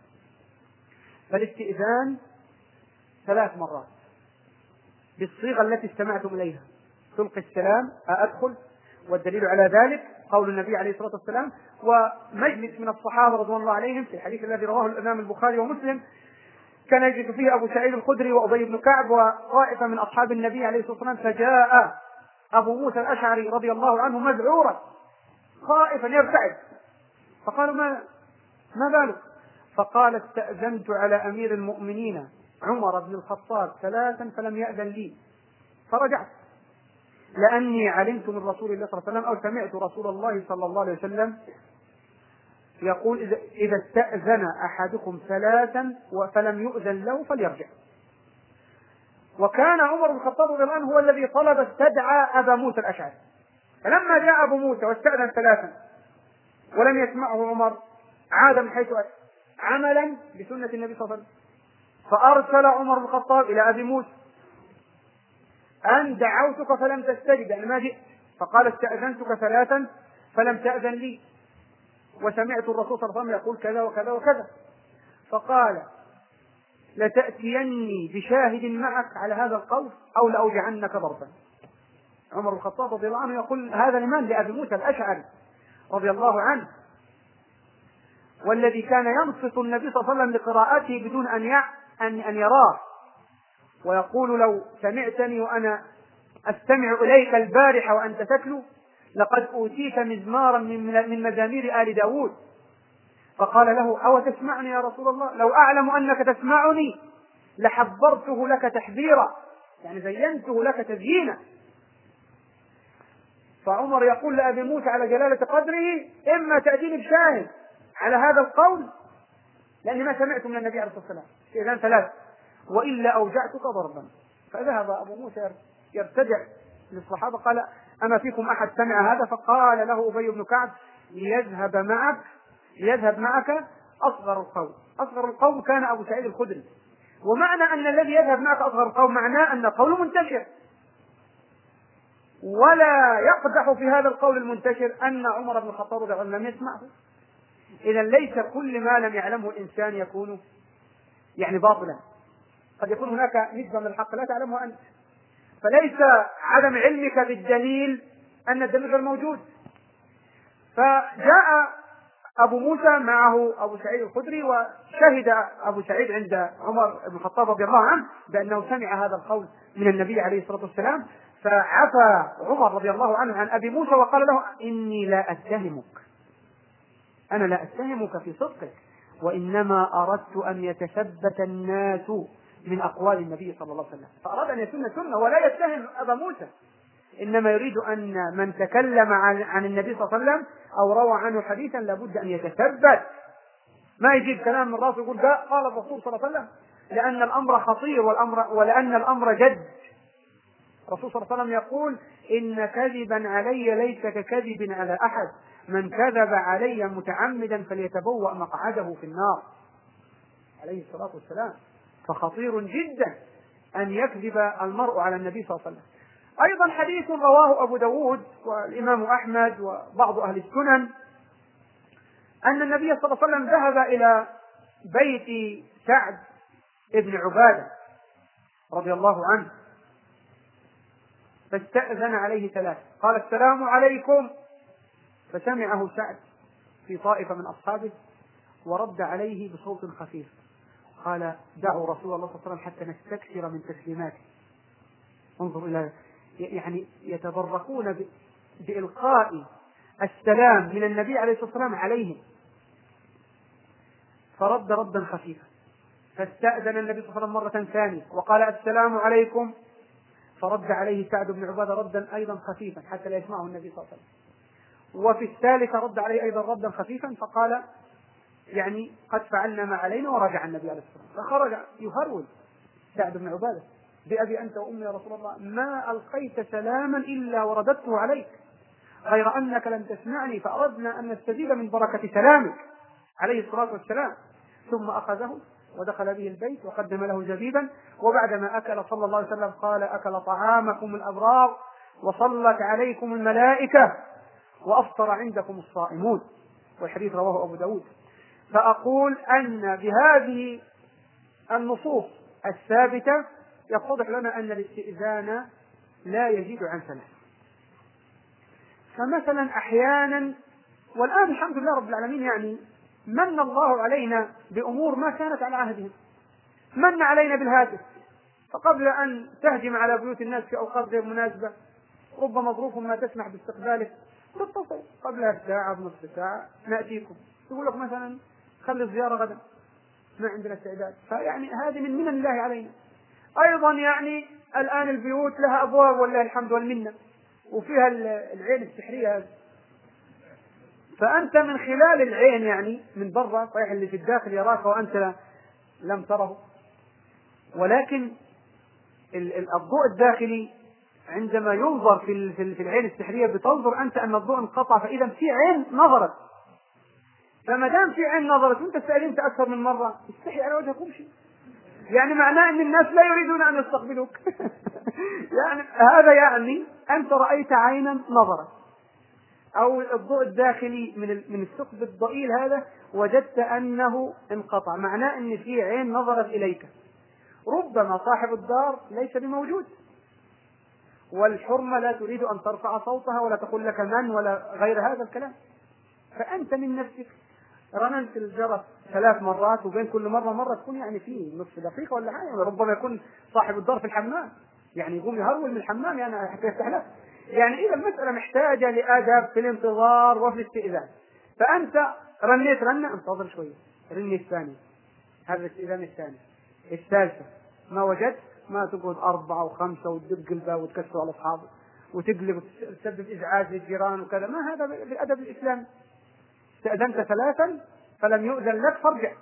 فالاستئذان ثلاث مرات بالصيغة التي استمعتم إليها: تلقي السلام، أدخل. والدليل على ذلك قول النبي عليه الصلاة والسلام، ومجلس من الصحابة رضوان الله عليهم في الحديث الذي رواه الإمام البخاري ومسلم، كان يجلس فيه أبو سعيد الخدري وأبي بن كعب وطائفة من أصحاب النبي عليه الصلاة والسلام، فجاء أبو موسى الأشعري رضي الله عنه مذعورا خائفا يرتعد، فقالوا: ما ما باله؟ فقال: استأذنت على أمير المؤمنين عمر بن الخطاب ثلاثا فلم يأذن لي فرجعت، لأني علمت من رسول الله صلى الله عليه وسلم أو سمعت رسول الله صلى الله عليه وسلم يقول: إذا استأذن أحدكم ثلاثا فلم يؤذن له فليرجع. وكان عمر بن الخطاب رضي الله عنه هو الذي طلب استدعى أبا موسى الأشعري، فلما جاء أبو موسى واستأذن ثلاثا ولم يسمعه عمر عاد من حيث أتى عملا بسنة النبي صلى الله عليه وسلم، فأرسل عمر بن الخطاب إلى أبي موسى أن دعوتك فلم تستجب، يعني ما جئت، فقال: استأذنتك ثلاثا فلم تأذن لي، وسمعت الرسول صلى الله عليه وسلم يقول كذا وكذا وكذا. فقال: لتأتيني بشاهد معك على هذا القول أو لأوجعنك ضربا. عمر بن الخطاب رضي الله عنه يقول هذا لمن؟ لأبي موسى الأشعري رضي الله عنه، والذي كان ينصت النبي صلى الله عليه وسلم لقراءته بدون أن يع... أن... أن يراه، ويقول: لو سمعتني وأنا أستمع إليك البارحة وأنت تتلو لقد أوتيت مزمارا من من مزامير آل داود. فقال له: أو تسمعني يا رسول الله؟ لو أعلم أنك تسمعني لحضرته لك تحذيرا، يعني زينته لك تزيينا. فعمر يقول لأبي موسى على جلالة قدره: إما تأتيني بشاهد على هذا القول لأني ما سمعت من النبي عليه الصلاة والسلام إذن ثلاث، وإلا أوجعتك ضربا. فذهب أبو موسى يرتدع للصحابة، قال: أما فيكم أحد سمع هذا؟ فقال له أبي بن كعب: ليذهب معك ليذهب معك أصغر القوم. أصغر القوم كان أبو سعيد الخدري، ومعنى أن الذي يذهب معك أصغر القوم معناه أن قوله منتشر، ولا يقدح في هذا القول المنتشر أن عمر بن الخطاب رضي الله عنه لم يسمعه. إذا ليس كل ما لم يعلمه الإنسان يكون يعني باطلا، قد يكون هناك نسبة من الحق لا تعلمها أنت، فليس عدم علمك بالدليل أن الدليل غير موجود. فجاء أبو موسى معه أبو سعيد الخدري، وشهد أبو سعيد عند عمر بن الخطاب رضي الله عنه بأنه سمع هذا القول من النبي عليه الصلاة والسلام، فعفى عمر رضي الله عنه عن أبي موسى وقال له: إني لا أتهمك، أنا لا أتهمك في صدقك، وإنما أردت أن يتثبت الناس من أقوال النبي صلى الله عليه وسلم. فأراد أن يسن سنة ولا يتهم أبا موسى، إنما يريد أن من تكلم عن, عن النبي صلى الله عليه وسلم أو روى عنه حديثا لابد أن يتثبت، ما يجيب كلام من راسه يقول ده قال الرسول صلى الله عليه وسلم، لأن الأمر خطير والأمر ولأن الأمر جد. الرسول صلى الله عليه وسلم يقول إن كذبا علي ليس ككذب على أحد، من كذب علي متعمدا فليتبوأ مقعده في النار عليه الصلاة والسلام. فخطير جدا أن يكذب المرء على النبي صلى الله عليه وسلم. أيضا حديث رواه أبو داود والإمام أحمد وبعض أهل السنن أن النبي صلى الله عليه وسلم ذهب إلى بيت سعد بن عبادة رضي الله عنه فاستأذن عليه ثلاث، قال السلام عليكم، فسمعه سعد في طائفة من أصحابه ورد عليه بصوت خفيف، قال دعوا رسول الله صلى الله عليه وسلم حتى نستكثر من تسليماته. انظر إلى يعني يتبركون بإلقاء السلام من النبي عليه الصلاة والسلام عليهم، فرد ردا خفيفا، فاستأذن النبي صلى الله عليه وسلم مرة ثانية وقال السلام عليكم، فرد عليه سعد بن عبادة ردا أيضا خفيفا حتى لا يسمعه النبي صلى الله عليه وسلم. وفي الثالثة رد عليه أيضا ردا خفيفا فقال يعني قد فعلنا ما علينا، ورجع النبي عليه الصلاة والسلام. فخرج يهرول سعد بن عبادة بأبي أنت وأمي يا رسول الله، ما ألقيت سلاما إلا ورددته عليك، غير أنك لم تسمعني فأردنا أن نستزيد من بركة سلامك عليه الصلاة والسلام. ثم أخذه ودخل به البيت وقدم له زبيبا، وبعدما أكل صلى الله عليه وسلم قال أكل طعامكم الأبرار وصلت عليكم الملائكة وأفطر عندكم الصائمون، والحديث رواه أبو داود. فأقول أن بهذه النصوص الثابتة يتضح لنا أن الاستئذان لا يزيد عن ثلاث. فمثلا أحيانا، والآن الحمد لله رب العالمين يعني من الله علينا بأمور ما كانت على عهدهم، من علينا بالهاتف، فقبل أن تهجم على بيوت الناس في أوقات غير مناسبة ربما ظروف ما تسمح باستقبالك تتصل قبلها ساعة بنصف ساعة نأتيكم، يقول لك مثلا خلي الزيارة غدا ما عندنا استعداد. فيعني هذه من من الله علينا. أيضا يعني الآن البيوت لها أبواب والله الحمد والمنة وفيها العين السحرية هذه، فأنت من خلال العين يعني من برا صحيح اللي في الداخل يراك وأنت لم تره، ولكن الضوء الداخلي عندما ينظر في في العين السحرية بتنظر أنت أن الضوء انقطع، فإذا في عين نظرت، فما دام في عين نظرت وأنت استأذنت أكثر من مرة استحي على وجهك وامشي، يعني معناه أن الناس لا يريدون أن يستقبلوك. يعني هذا يعني أنت رأيت عينا نظرت، أو الضوء الداخلي من من الثقب الضئيل هذا وجدت أنه انقطع، معناه أن في عين نظرت إليك. ربما صاحب الدار ليس بموجود والحرمة لا تريد أن ترفع صوتها ولا تقول لك من ولا غير هذا الكلام، فأنت من نفسك رننت الجرس ثلاث مرات وبين كل مرة مرة تكون يعني فيه نصف دقيقة ولا حاجة، ربما يكون صاحب الدار في الحمام يعني يقوم يهرول من الحمام يعني حتى يفتح لك. يعني إذا المسألة محتاجة لأدب في الانتظار وفي الاستئذان، فأنت رنيت رنة انتظر شوية، رني الثاني، هذا الاستئذان الثاني، الثالثة ما وجدت ما تقعد أربعة وخمسة وتدق الباب وتكسر على أصحابه وتقلب وتسبب إزعاج للجيران وكذا، ما هذا بالأدب الإسلامي. استأذنت ثلاثا فلم يؤذن لك فارجع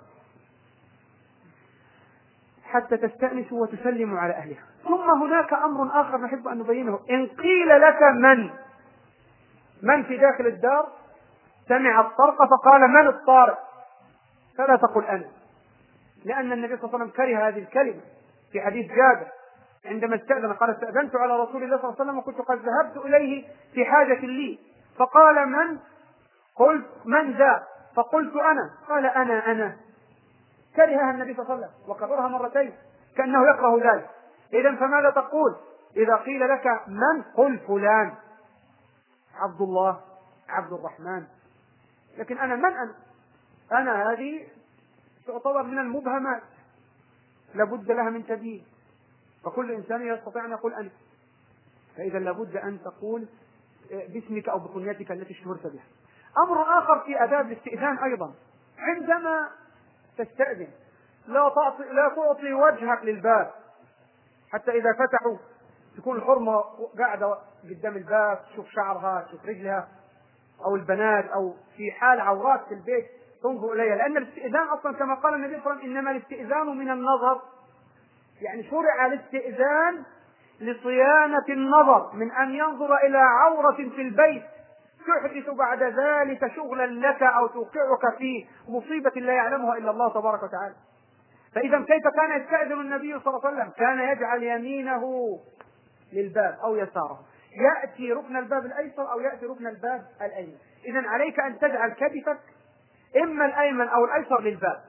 حتى تستأنسوا وتسلموا على أهلها. ثم هناك أمر آخر نحب أن نبينه، إن قيل لك من من في داخل الدار سمع الطرق فقال من الطارق، فلا تقل أنا، لأن النبي صلى الله عليه وسلم كره هذه الكلمة في حديث جابر عندما استأذن قال استأذنت على رسول الله صلى الله عليه وسلم وكنت قد ذهبت إليه في حاجة لي فقال من؟ قلت من ذا؟ فقلت أنا، قال أنا أنا، كرهها النبي صلى الله عليه وسلم وكررها مرتين كأنه يكره ذلك. إذن فماذا تقول إذا قيل لك من؟ قل فلان عبد الله عبد الرحمن، لكن أنا من أنا؟ أنا هذه تعتبر من المبهمات لابد لها من تبيين، فكل إنسان يستطيع أن يقول أنا، فإذا لابد أن تقول باسمك أو بكنيتك التي اشتهرت بها. أمر آخر في آداب الاستئذان أيضا، عندما تستأذن، لا تعطي لا تعطي وجهك للباب، حتى إذا فتحوا تكون الحرمة قاعدة قدام الباب، تشوف شعرها تشوف رجلها، أو البنات، أو في حال عورات في البيت تنظر إليها، لأن الاستئذان أصلا كما قال النبي صلى الله عليه وسلم إنما الاستئذان من النظر، يعني شرع الاستئذان لصيانة النظر من أن ينظر إلى عورة في البيت تحدث بعد ذلك شغلا لك أو توقعك في مصيبة لا يعلمها إلا الله تبارك وتعالى. فإذا كيف كان يستأذن النبي صلى الله عليه وسلم؟ كان يجعل يمينه للباب أو يساره، يأتي ركن الباب الأيسر أو يأتي ركن الباب الأيمن. إذن عليك أن تجعل كتفك إما الأيمن أو الأيسر للباب،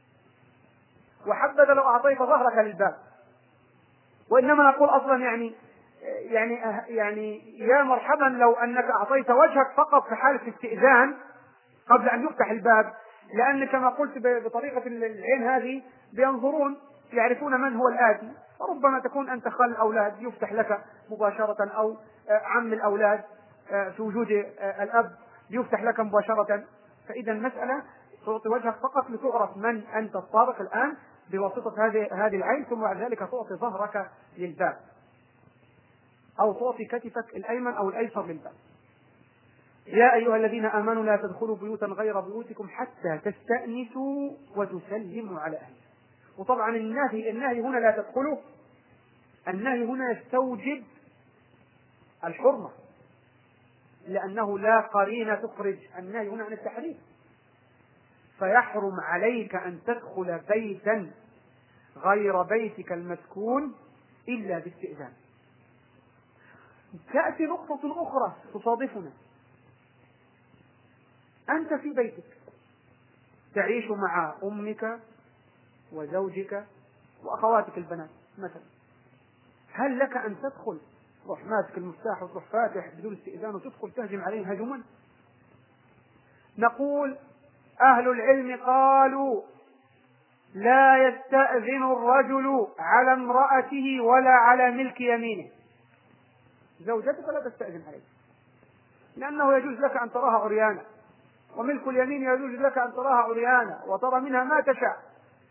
وحبذا لو أعطيت ظهرك للباب. وإنما نقول أصلا يعني يعني يعني يا مرحبا لو أنك أعطيت وجهك فقط في حالة استئذان قبل أن يفتح الباب، لأن كما قلت بطريقة العين هذه بينظرون يعرفون من هو الآتي، وربما تكون أنت خال الأولاد يفتح لك مباشرة، أو عم الأولاد في وجود الأب يفتح لك مباشرة. فإذا المسألة تعطي وجهك فقط لتعرف من أنت السابق الآن بواسطة هذه هذه العين، ثم بعد ذلك تعطي ظهرك للباب أو تعطي كتفك الأيمن أو الأيسر للباب. يا أيها الذين آمنوا لا تدخلوا بيوتا غير بيوتكم حتى تستأنسوا وتسلموا على أهلها. وطبعا النهي النهي هنا لا تدخلوا، النهي هنا يستوجب الحرمة، لأنه لا قرينة تخرج النهي هنا عن التحريم، فيحرم عليك أن تدخل بيتا غير بيتك المسكون إلا باستئذان. تأتي نقطة أخرى تصادفنا، أنت في بيتك تعيش مع أمك وزوجك وأخواتك البنات مثلا، هل لك أن تدخل تروح ماسك المفتاح وتروح فاتح بدون استئذان وتدخل تهجم عليهم هجوما؟ نقول أهل العلم قالوا لا يستأذن الرجل على امرأته ولا على ملك يمينه. زوجتك لا تستأذن عليك، لأنه يجوز لك أن تراها عريانة، وملك اليمين يجوز لك أن تراها عريانة وترى منها ما تشاء.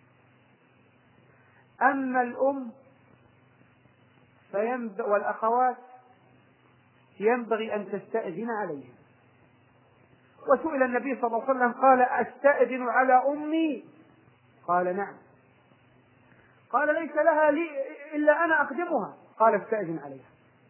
أما الأم والأخوات ينبغي أن تستأذن عليهم. وسئل النبي صلى الله عليه وسلم قال أستأذن على أمي؟ قال نعم. قال ليس لها لي إلا أنا أخدمها. قال استأذن عليها.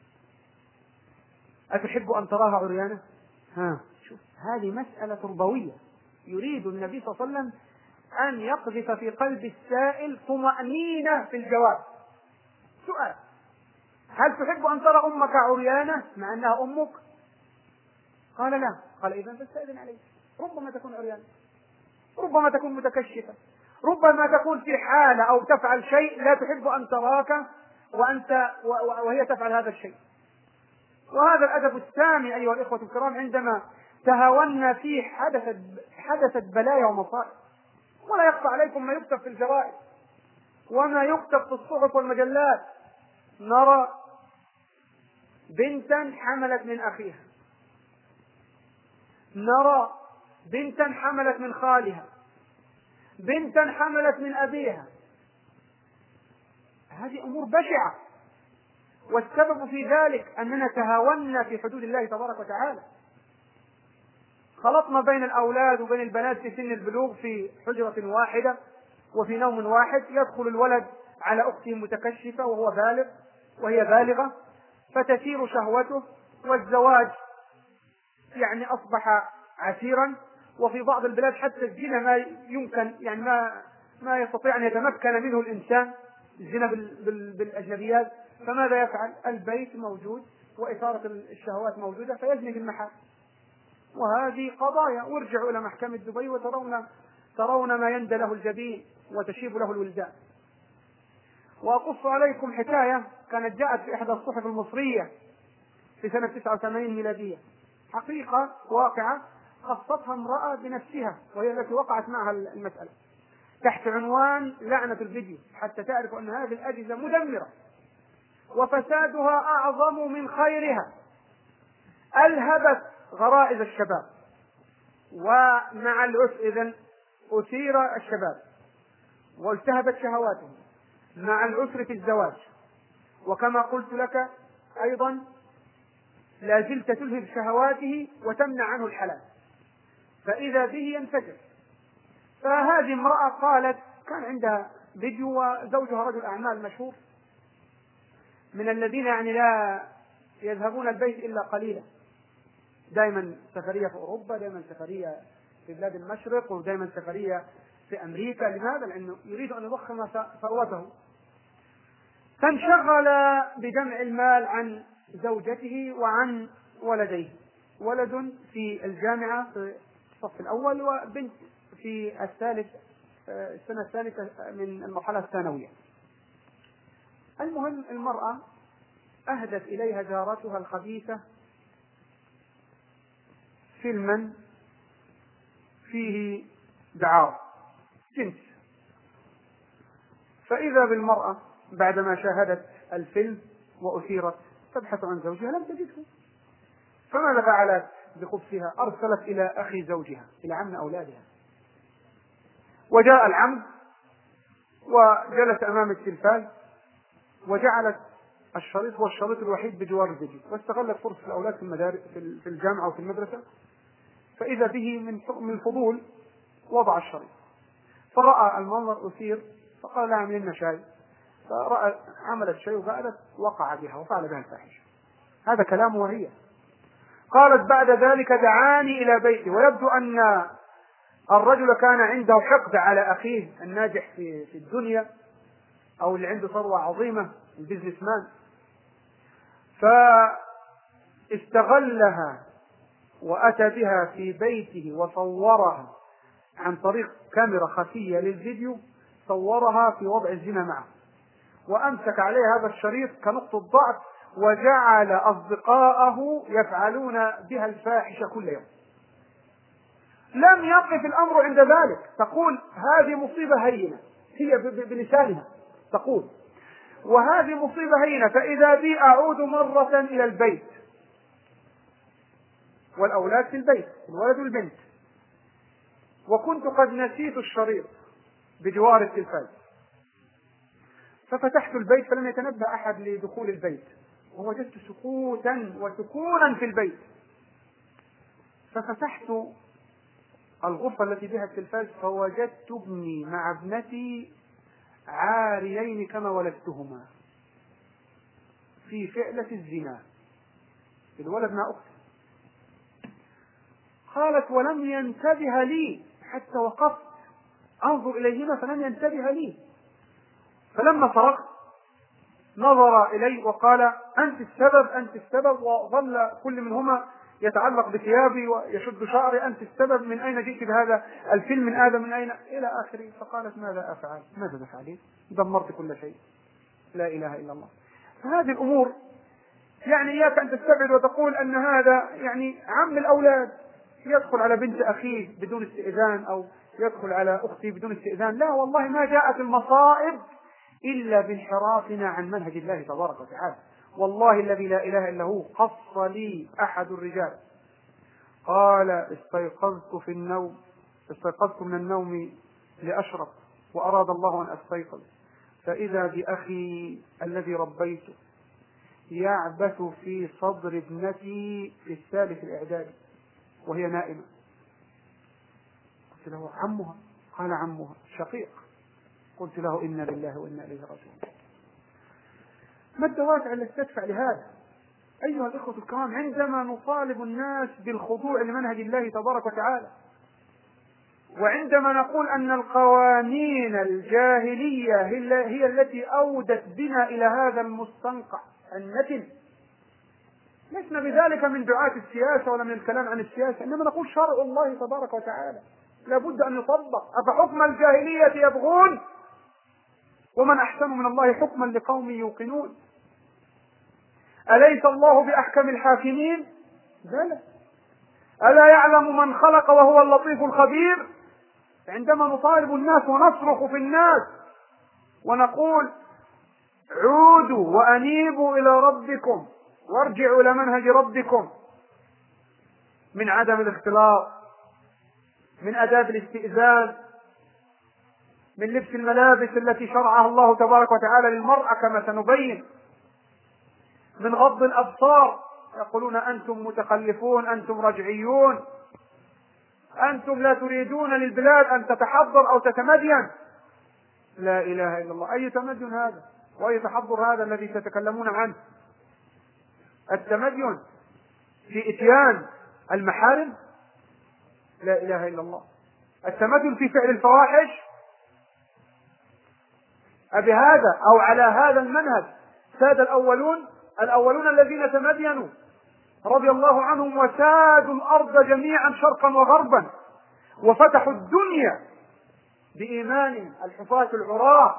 أتحب أن تراها عريانة؟ ها شوف، هذه مسألة تربوية يريد النبي صلى الله عليه وسلم أن يقذف في قلب السائل طمأنينة في الجواب. سؤال: هل تحب أن ترى أمك عريانة مع أنها أمك؟ قال لا. قال إذن فاستأذن عليها. ربما تكون عريانة، ربما تكون متكشفة، ربما تكون في حالة أو تفعل شيء لا تحب أن تراك وأنت وهي تفعل هذا الشيء. وهذا الأدب السامي أيها الإخوة الكرام عندما تهاونا فيه حدثت حدثت بلايا ومصائب. ولا يخفى عليكم ما يكتب في الجرائد وما يكتب في الصحف والمجلات. نرى بنتا حملت من أخيها، نرى بنتا حملت من خالها، بنتا حملت من أبيها. هذه أمور بشعة، والسبب في ذلك أننا تهاونا في حدود الله تبارك وتعالى. خلطنا بين الأولاد وبين البنات في سن البلوغ في حجرة واحدة وفي نوم واحد. يدخل الولد على أخته متكشفة وهو بالغ وهي بالغة، فتثير شهوته، والزواج يعني أصبح عسيرا. وفي بعض البلاد حتى الزنا ما يمكن يعني ما ما يستطيع أن يتمكن منه الإنسان، الزنا بالأجنبيات. فماذا يفعل؟ البيت موجود وإثارة الشهوات موجودة فيزني بالمحال. وهذه قضايا، وارجعوا إلى محكمة دبي وترون ترون ما يندى له الجبين وتشيب له الولدان. وأقص عليكم حكاية كانت جاءت في إحدى الصحف المصرية في سنة تسعة وثمانين ميلادية، حقيقة واقعة خصتها امرأة بنفسها وهي التي وقعت معها المسألة، تحت عنوان لعنة الفيديو، حتى تعرفوا أن هذه الأجهزة مدمرة وفسادها أعظم من خيرها. ألهبت غرائز الشباب، ومع العسر إذن أثير الشباب والتهبت شهواته مع العسر في الزواج، وكما قلت لك أيضا لا زلت تلهب شهواته وتمنع عنه الحلال، فإذا به ينفجر. فهذه امرأة قالت كان عندها فيديو وزوجها رجل أعمال مشهور من الذين يعني لا يذهبون البيت إلا قليلا، دائما سفرية في أوروبا، دائما سفرية في بلاد المشرق، ودائما سفرية في أمريكا. لماذا؟ لأنه يريد أن يضخم ثروته، فانشغل بجمع المال عن زوجته وعن ولديه، ولد في الجامعة في الصف الأول وبنت في الثالث السنة الثالثة من المرحلة الثانوية. المهم المرأة أهدت إليها جارتها الخبيثة فيلما فيه دعارة جنس، فإذا بالمرأة بعدما شاهدت الفيلم وأثيرت تبحث عن زوجها لم تجده، فماذا فعلت بخبثها؟ أرسلت إلى أخي زوجها، إلى عم أولادها، وجاء العم وجلس أمام التلفاز وجعلت الشريط هو الشريط الوحيد بجوار الفيديو، واستغلت فرصة الأولاد في المدارس في الجامعة وفي المدرسة، فإذا به من من فضول وضع الشريط، فرأى المنظر أثير فقال لها اعمل لنا شاي، فرأى عملت شيء وفعلت وقع بها وفعل بها الفاحشة. هذا كلامه وهي قالت بعد ذلك دعاني إلى بيتي، ويبدو أن الرجل كان عنده حقد على أخيه الناجح في في الدنيا أو اللي عنده ثروة عظيمة البيزنس مان، فاستغلها وأتى بها في بيته وصورها عن طريق كاميرا خفية للفيديو، صورها في وضع الزنا معه، وأمسك عليه هذا الشريط كنقطة ضعف، وجعل أصدقاءه يفعلون بها الفاحشة كل يوم. لم يقف الأمر عند ذلك، تقول هذه مصيبة هينة، هي بلسانها تقول وهذه مصيبة هينة، فإذا بي أعود مرة إلى البيت والأولاد في البيت الولد والبنت، وكنت قد نسيت الشريط بجوار التلفاز، ففتحت البيت فلم يتنبه أحد لدخول البيت، ووجدت سكوتا وسكونا في البيت، ففتحت الغرفة التي بها التلفاز فوجدت ابني مع ابنتي عاريين كما ولدتهما في فعلة الزنا، الولد مع أخته. قالت ولم ينتبه لي حتى وقفت أنظر إليهما فلم ينتبه لي، فلما فرغت نظر إلي وقال أنت السبب أنت السبب، وظل كل منهما يتعلق بثيابي ويشد شعري، أنت السبب، من أين جئت بهذا الفيلم، من آدم من أين، إلى آخره. فقالت ماذا أفعل؟ ماذا تفعلين؟ دمرت كل شيء، لا إله إلا الله. فهذه الأمور يعني إياك أن تستبعد وتقول أن هذا يعني عم الأولاد يدخل على بنت أخيه بدون استئذان أو يدخل على أختي بدون استئذان. لا والله، ما جاءت المصائب إلا بانحرافنا عن منهج الله تبارك وتعالى. والله الذي لا إله إلا هو قص لي أحد الرجال قال استيقظت في النوم استيقظت من النوم لأشرب وأراد الله أن أستيقظ، فإذا بأخي الذي ربيته يعبث في صدر ابنتي في الثالث الإعدادي وهي نائمة. قلت له عمها؟ قال عمها شقيق. قلت له إنا لله وإنا إليه راجعون. ما الدوافع التي تدفع لهذا؟ أيها الإخوة الكرام، عندما نطالب الناس بالخضوع لمنهج الله تبارك وتعالى، وعندما نقول أن القوانين الجاهلية هي التي أودت بنا إلى هذا المستنقع النتن، لسنا بذلك من دعاة السياسة ولا من الكلام عن السياسة، إنما نقول شرع الله تبارك وتعالى لابد أن يطبق. أفحكم الجاهلية يبغون ومن أحسن من الله حكما لقوم يوقنون. أليس الله بأحكم الحاكمين؟ بلى. ألا يعلم من خلق وهو اللطيف الخبير؟ عندما نطالب الناس ونصرخ في الناس ونقول عودوا وأنيبوا إلى ربكم وارجعوا إلى منهج ربكم، من عدم الاختلاط، من آداب الاستئذان، من لبس الملابس التي شرعها الله تبارك وتعالى للمرأة كما سنبين، من غض الأبصار، يقولون أنتم متخلفون، أنتم رجعيون، أنتم لا تريدون للبلاد أن تتحضر أو تتمدين. لا إله إلا الله، أي تمدن هذا وأي تحضر هذا الذي تتكلمون عنه؟ التمدن في إتيان المحارم؟ لا إله إلا الله. التمدن في فعل الفواحش؟ أبهذا أو على هذا المنهج ساد الأولون الأولون الذين تمدنوا رضي الله عنهم وسادوا الأرض جميعا شرقا وغربا وفتحوا الدنيا بإيمانهم، الحفاة العراة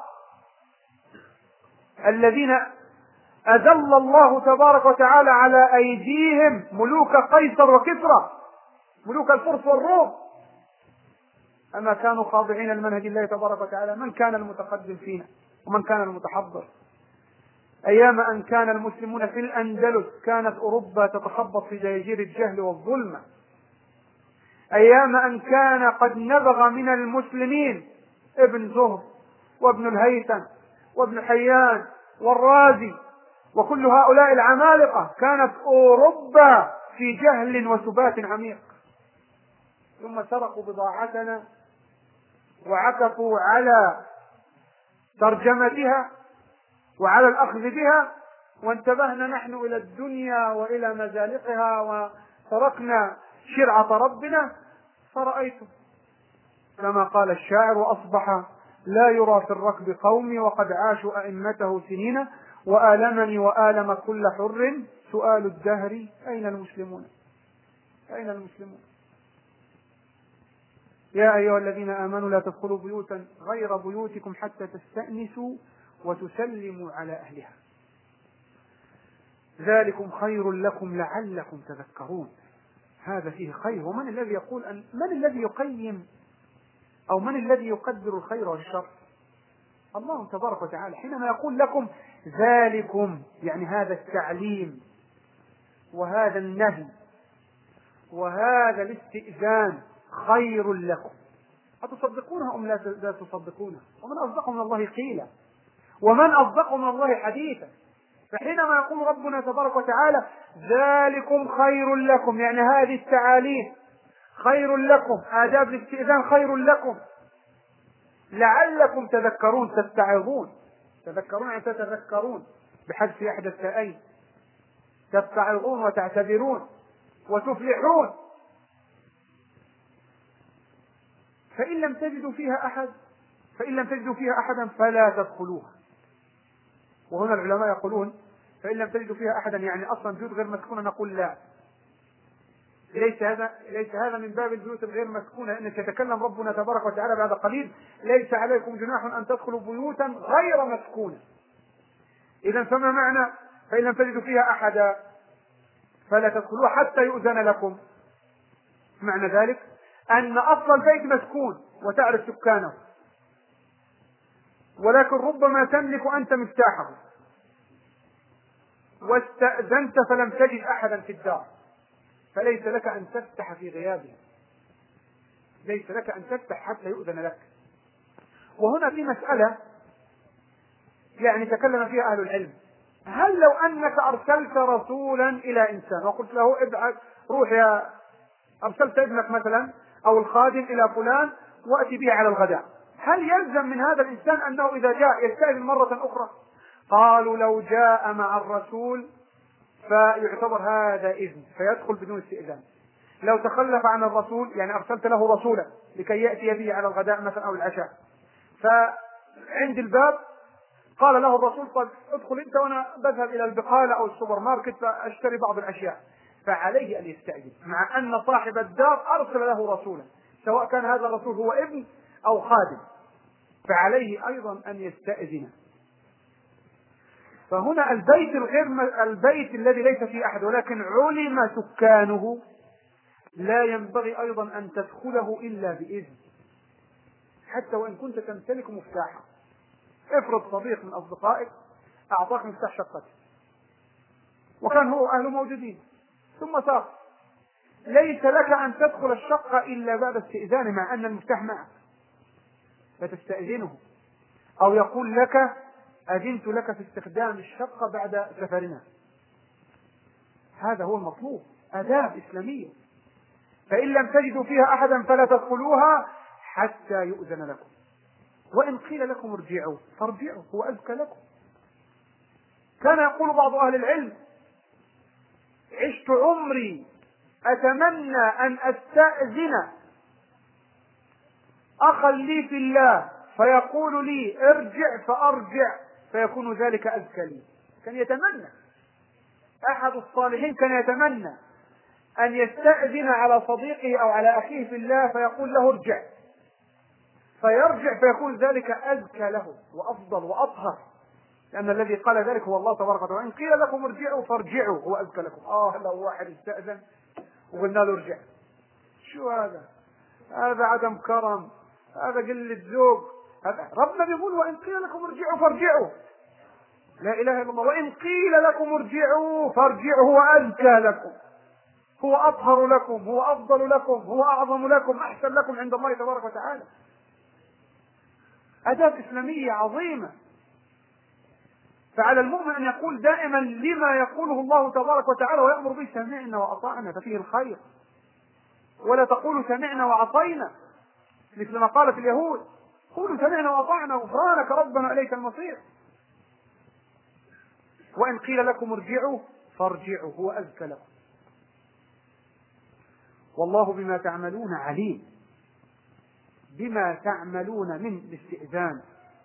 الذين أذل الله تبارك وتعالى على أيديهم ملوك قيصر وكسرى، ملوك الفرس والروم. أما كانوا خاضعين لمنهج الله تبارك وتعالى؟ من كان المتقدم فينا ومن كان المتحضر؟ أيام أن كان المسلمون في الأندلس كانت أوروبا تتخبط في دياجير الجهل والظلمة. أيام أن كان قد نبغ من المسلمين ابن زهر وابن الهيثم وابن حيان والرازي وكل هؤلاء العمالقة، كانت أوروبا في جهل وسبات عميق. ثم سرقوا بضاعتنا وعكفوا على ترجمتها وعلى الأخذ بها، وانتبهنا نحن إلى الدنيا وإلى مزالقها وتركنا شرعة ربنا. فرأيتم كما قال الشاعر: وأصبح لا يرى في الركب قومي وقد عاشوا أئمته سنين وآلمني وآلم كل حر سؤال الدهر أين المسلمون؟ أين المسلمون؟ يا أيها الذين آمنوا لا تدخلوا بيوتا غير بيوتكم حتى تستأنسوا وتسلموا على أهلها ذلكم خير لكم لعلكم تذكرون. هذا فيه خير. ومن الذي يقول أن من الذي يقيم أو من الذي يقدر الخير والشر؟ الله تبارك وتعالى. حينما يقول لكم ذلكم يعني هذا التعليم وهذا النهي وهذا الاستئذان خير لكم، أتصدقونها أم لا تصدقونها؟ ومن أصدق من الله قيلا ومن أصدق من الله حديثا. فحينما يقول ربنا تبارك وتعالى ذلكم خير لكم يعني هذه التعاليم خير لكم، آداب الاستئذان خير لكم لعلكم تذكرون، تتعظون. تذكرون يعني تتذكرون بحذف أحد التاءين، تتعظون وتعتبرون وتفلحون. فإن لم تجدوا فيها أحد فإن لم تجدوا فيها أحدا فلا تدخلوها. وهنا العلماء يقولون فإن لم تجدوا فيها أحدا يعني أصلا بيوت غير مسكونة، نقول لا، ليس هذا ليس هذا من باب البيوت الغير مسكونة، لأن يتكلم ربنا تبارك وتعالى بعد قليل: ليس عليكم جناح أن تدخلوا بيوتا غير مسكونة. إذا فما معنى فإن لم تجدوا فيها أحدا فلا تدخلوها حتى يؤذن لكم؟ معنى ذلك أن أصل البيت مسكون وتعرف سكانه، ولكن ربما تملك أنت مفتاحه واستأذنت فلم تجد أحدا في الدار، فليس لك أن تفتح في غيابه، ليس لك أن تفتح حتى يؤذن لك. وهنا في مسألة يعني تكلم فيها أهل العلم: هل لو أنك أرسلت رسولا إلى إنسان وقلت له ابعث روح يا أرسلت ابنك مثلا أو الخادم إلى فلان وأتي به على الغداء، هل يلزم من هذا الإنسان أنه إذا جاء يستأذن مرة أخرى؟ قالوا لو جاء مع الرسول فيعتبر هذا إذن فيدخل بدون استئذان. لو تخلف عن الرسول يعني أرسلت له رسولا لكي يأتي به على الغداء مثلا أو العشاء، فعند الباب قال له الرسول: طيب ادخل أنت وأنا بذهب إلى البقالة أو السوبر ماركت فأشتري بعض الأشياء، فعليه أن يستأذن، مع أن صاحب الدار أرسل له رسولا، سواء كان هذا الرسول هو ابن أو خادم، فعليه أيضا أن يستأذن. فهنا البيت الغير البيت الذي ليس فيه أحد ولكن علم سكانه لا ينبغي أيضا أن تدخله إلا بإذن، حتى وإن كنت تمتلك مفتاحا. افرض صديق من أصدقائك أعطاك مفتاح شقته وكان هو أهله موجودين ثم سافر، ليس لك أن تدخل الشقة إلا بعد استئذان مع أن المفتاح معك. فتستأذنه، أو يقول لك أذنت لك في استخدام الشقة بعد سفرنا. هذا هو المطلوب، آداب إسلامية. فإن لم تجدوا فيها أحدا فلا تدخلوها حتى يؤذن لكم، وإن قيل لكم ارجعوا فارجعوا هو أزكى لكم. كان يقول بعض أهل العلم: عشت عمري أتمنى أن أستأذن أخا لي في الله فيقول لي ارجع فأرجع فيكون ذلك أزكى لي. كان يتمنى، أحد الصالحين كان يتمنى أن يستأذن على صديقه أو على أخيه في الله فيقول له ارجع، فيرجع فيكون ذلك أزكى له وأفضل وأطهر، لأن الذي قال ذلك هو الله تبارك وتعالى. إن قيل لكم ارجعوا فارجعوا هو أزكى لكم. آه لو واحد استأذن وقلنا له ارجع، شو هذا؟ هذا عدم كرم، هذا قلة ذوق. ربنا بيقول: وإن قيل لكم ارجعوا فارجعوا. لا إله إلا الله. وإن قيل لكم ارجعوا فارجعوا هو أزكى لكم، هو أطهر لكم، هو أفضل لكم، هو أعظم لكم، أحسن لكم عند الله تبارك وتعالى. آداب إسلامية عظيمة. فعلى المؤمن أن يقول دائما لما يقوله الله تبارك وتعالى ويأمر به: سمعنا وأطعنا، ففيه الخير. ولا تقولوا سمعنا وعصينا مثل ما قالت اليهود، قولوا سمعنا وأطعنا غفرانك ربنا إليك المصير. وإن قيل لكم ارجعوا فارجعوا هو أزكى لكم، والله بما تعملون عليم. بما تعملون من الاستئذان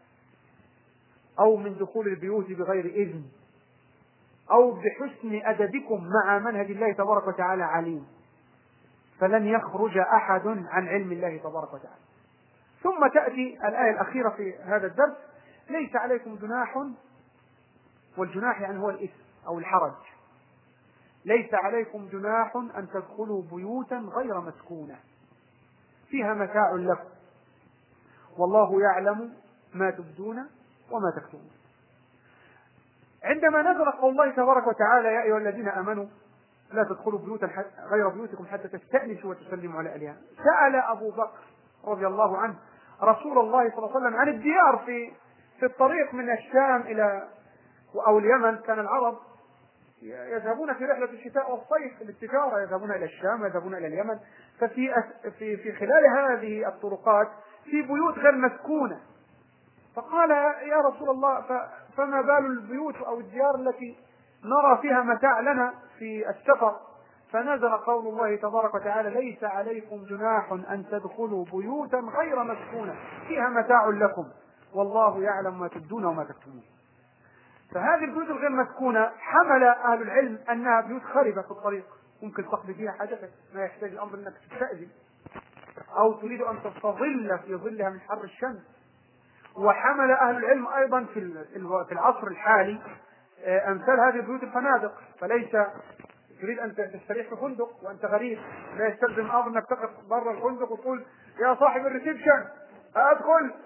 أو من دخول البيوت بغير إذن أو بحسن أدبكم مع منهج الله تبارك وتعالى عليم، فلن يخرج أحد عن علم الله تبارك وتعالى. ثم تأتي الآية الأخيرة في هذا الدرس: ليس عليكم جناح، والجناح يعني هو الإثم أو الحرج. ليس عليكم جناح أن تدخلوا بيوتا غير مسكونة فيها متاع لكم والله يعلم ما تبدون وما تكتمون. عندما نزل قول الله تبارك وتعالى: يا أيها الذين آمنوا لا تدخلوا بيوتا غير بيوتكم حتى تستأنسوا وتسلموا على أهلها، سأل أبو بكر رضي الله عنه رسول الله صلى الله عليه وسلم عن الديار في في الطريق من الشام إلى أو اليمن. كان العرب يذهبون في رحلة الشتاء والصيف للتجارة، يذهبون إلى الشام ويذهبون إلى اليمن. ففي في في خلال هذه الطرقات في بيوت غير مسكونة. فقال: يا رسول الله فما بال البيوت أو الديار التي نرى فيها متاع لنا في السفر؟ فنزل قول الله تبارك وتعالى: ليس عليكم جناح أن تدخلوا بيوتا غير مسكونة فيها متاع لكم والله يعلم ما تبدون وما تكتمون. فهذه البيوت الغير مسكونة حمل أهل العلم أنها بيوت خربة في الطريق، ممكن تقضي فيها حاجتك، ما يحتاج الأمر أنك تستأذن، أو تريد أن تستظل في ظلها من حر الشمس. وحمل أهل العلم أيضا في العصر الحالي أمثال هذه البيوت الفنادق. فليس تريد أن تستريح في فندق وأنت غريب، لا يستلزم الأمر أنك تقف برا الفندق وتقول: يا صاحب الريسبشن أدخل.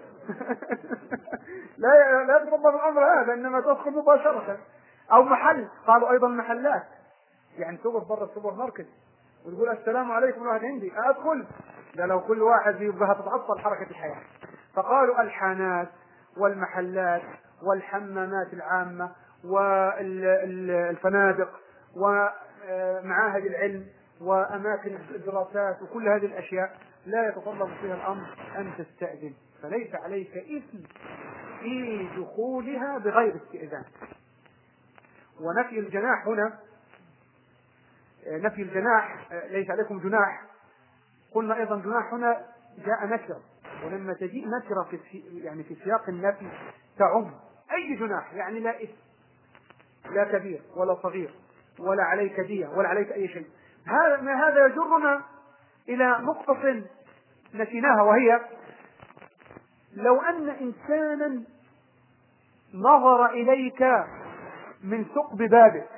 لا لا يتطلب الأمر هذا، إنما تدخل مباشرة. أو محل، قالوا أيضا محلات، يعني تقف برا السوبر ماركت وتقول: السلام عليكم واحد عندي أدخل. لا، لو كل واحد يبقى تتعطل حركة الحياة. فقالوا الحانات والمحلات والحمامات العامة والفنادق ومعاهد العلم وأماكن الدراسات وكل هذه الأشياء لا يتطلب فيها الأمر أن تستأذن، فليس عليك إثم في دخولها بغير استئذان. ونفي الجناح هنا، نفي الجناح ليس عليكم جناح، قلنا أيضا جناح هنا جاء نكرة، ولما تجيء نكرة في يعني في سياق النفي تعم أي جناح، يعني لا إثم، لا كبير ولا صغير ولا عليك دية ولا عليك أي شيء. هذا هذا يجرنا إلى نقطة نسيناها، وهي لو أن إنسانا نظر إليك من ثقب بابك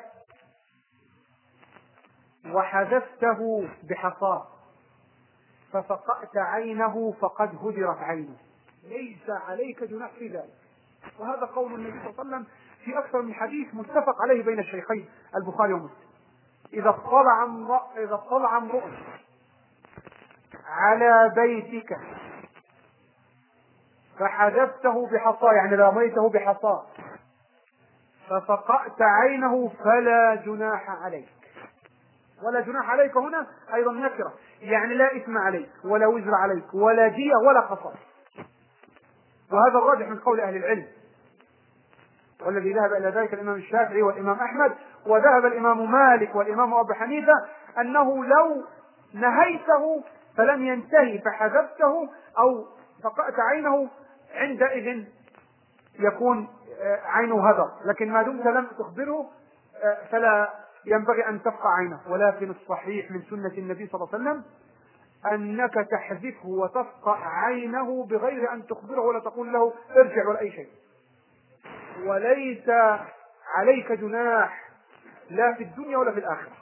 وحذفته بحصاه ففقأت عينه فقد هدرت عينه، ليس عليك جناح في ذلك. وهذا قول النبي صلى الله عليه وسلم في أكثر من حديث متفق عليه بين الشيخين البخاري ومسلم: إذا اطلع امرؤ إذا اطلع امرؤ على بيتك فحذفته بحصاه، يعني رميته بحصاه ففقأت عينه فلا جناح عليك. ولا جناح عليك هنا أيضا نكرة، يعني لا إثم عليك ولا وزر عليك ولا دية ولا قصاص. وهذا الراجح من قول أهل العلم، والذي ذهب إلى ذلك الإمام الشافعي والإمام أحمد، وذهب الإمام مالك والإمام أبو حنيفة، أنه لو نهيته فلم ينتهي فحذفته أو فقأت عينه عندئذ يكون عينه هدر، لكن ما دمت لم تخبره فلا ينبغي أن تفقع عينه. ولكن الصحيح من سنة النبي صلى الله عليه وسلم أنك تحذفه وتفقع عينه بغير أن تخبره ولا تقول له ارجع ولا أي شيء، وليس عليك جناح لا في الدنيا ولا في الآخرة.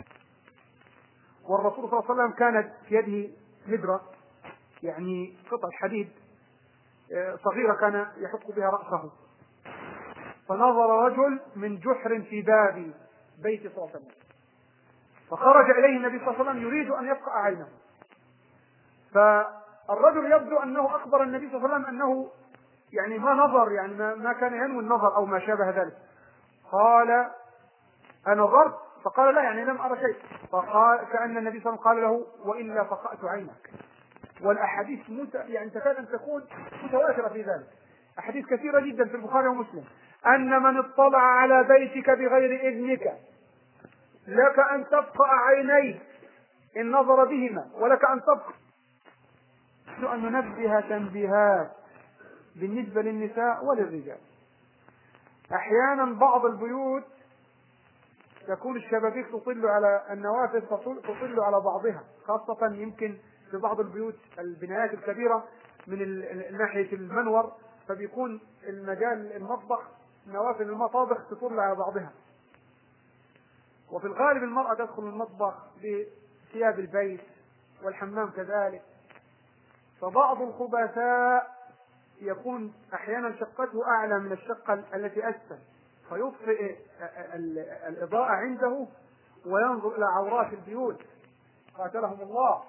والرسول صلى الله عليه وسلم كانت في يده مدرة، يعني قطعة حديد صغيرة كان يحك بها رأسه، فنظر رجل من جحر في باب بيت صلى الله عليه وسلم، فخرج إليه النبي صلى الله عليه وسلم يريد أن يفقع عينه، فالرجل يبدو أنه أخبر النبي صلى الله عليه وسلم أنه يعني ما نظر، يعني ما كان ينوي النظر أو ما شابه ذلك. قال أنظرت؟ فقال لا، يعني لم أرى شيء. فقال كأن النبي صلى الله عليه وسلم قال له وإلا فقأت عينك. والأحاديث مت... يعني تكاد أن تكون متواترة في ذلك، أحاديث كثيرة جدا في البخاري ومسلم، أن من اطلع على بيتك بغير إذنك لك أن تفقأ عينيك إن نظر بهما، ولك أن تفقأ. أن ننبه تنبيهات بالنسبة للنساء وللرجال. أحيانا بعض البيوت تكون الشبابيك تطل على النوافذ، تطل على بعضها، خاصة يمكن في بعض البيوت البنايات الكبيرة من ناحية المنور، فبيكون المجال المطبخ نوافذ المطابخ تطل على بعضها، وفي الغالب المرأة تدخل المطبخ بثياب البيت والحمام كذلك، فبعض الخبثاء يكون أحيانا شقته أعلى من الشقة التي أسفل، فيطفئ الإضاءة عنده وينظر إلى عورات البيوت قاتلهم الله.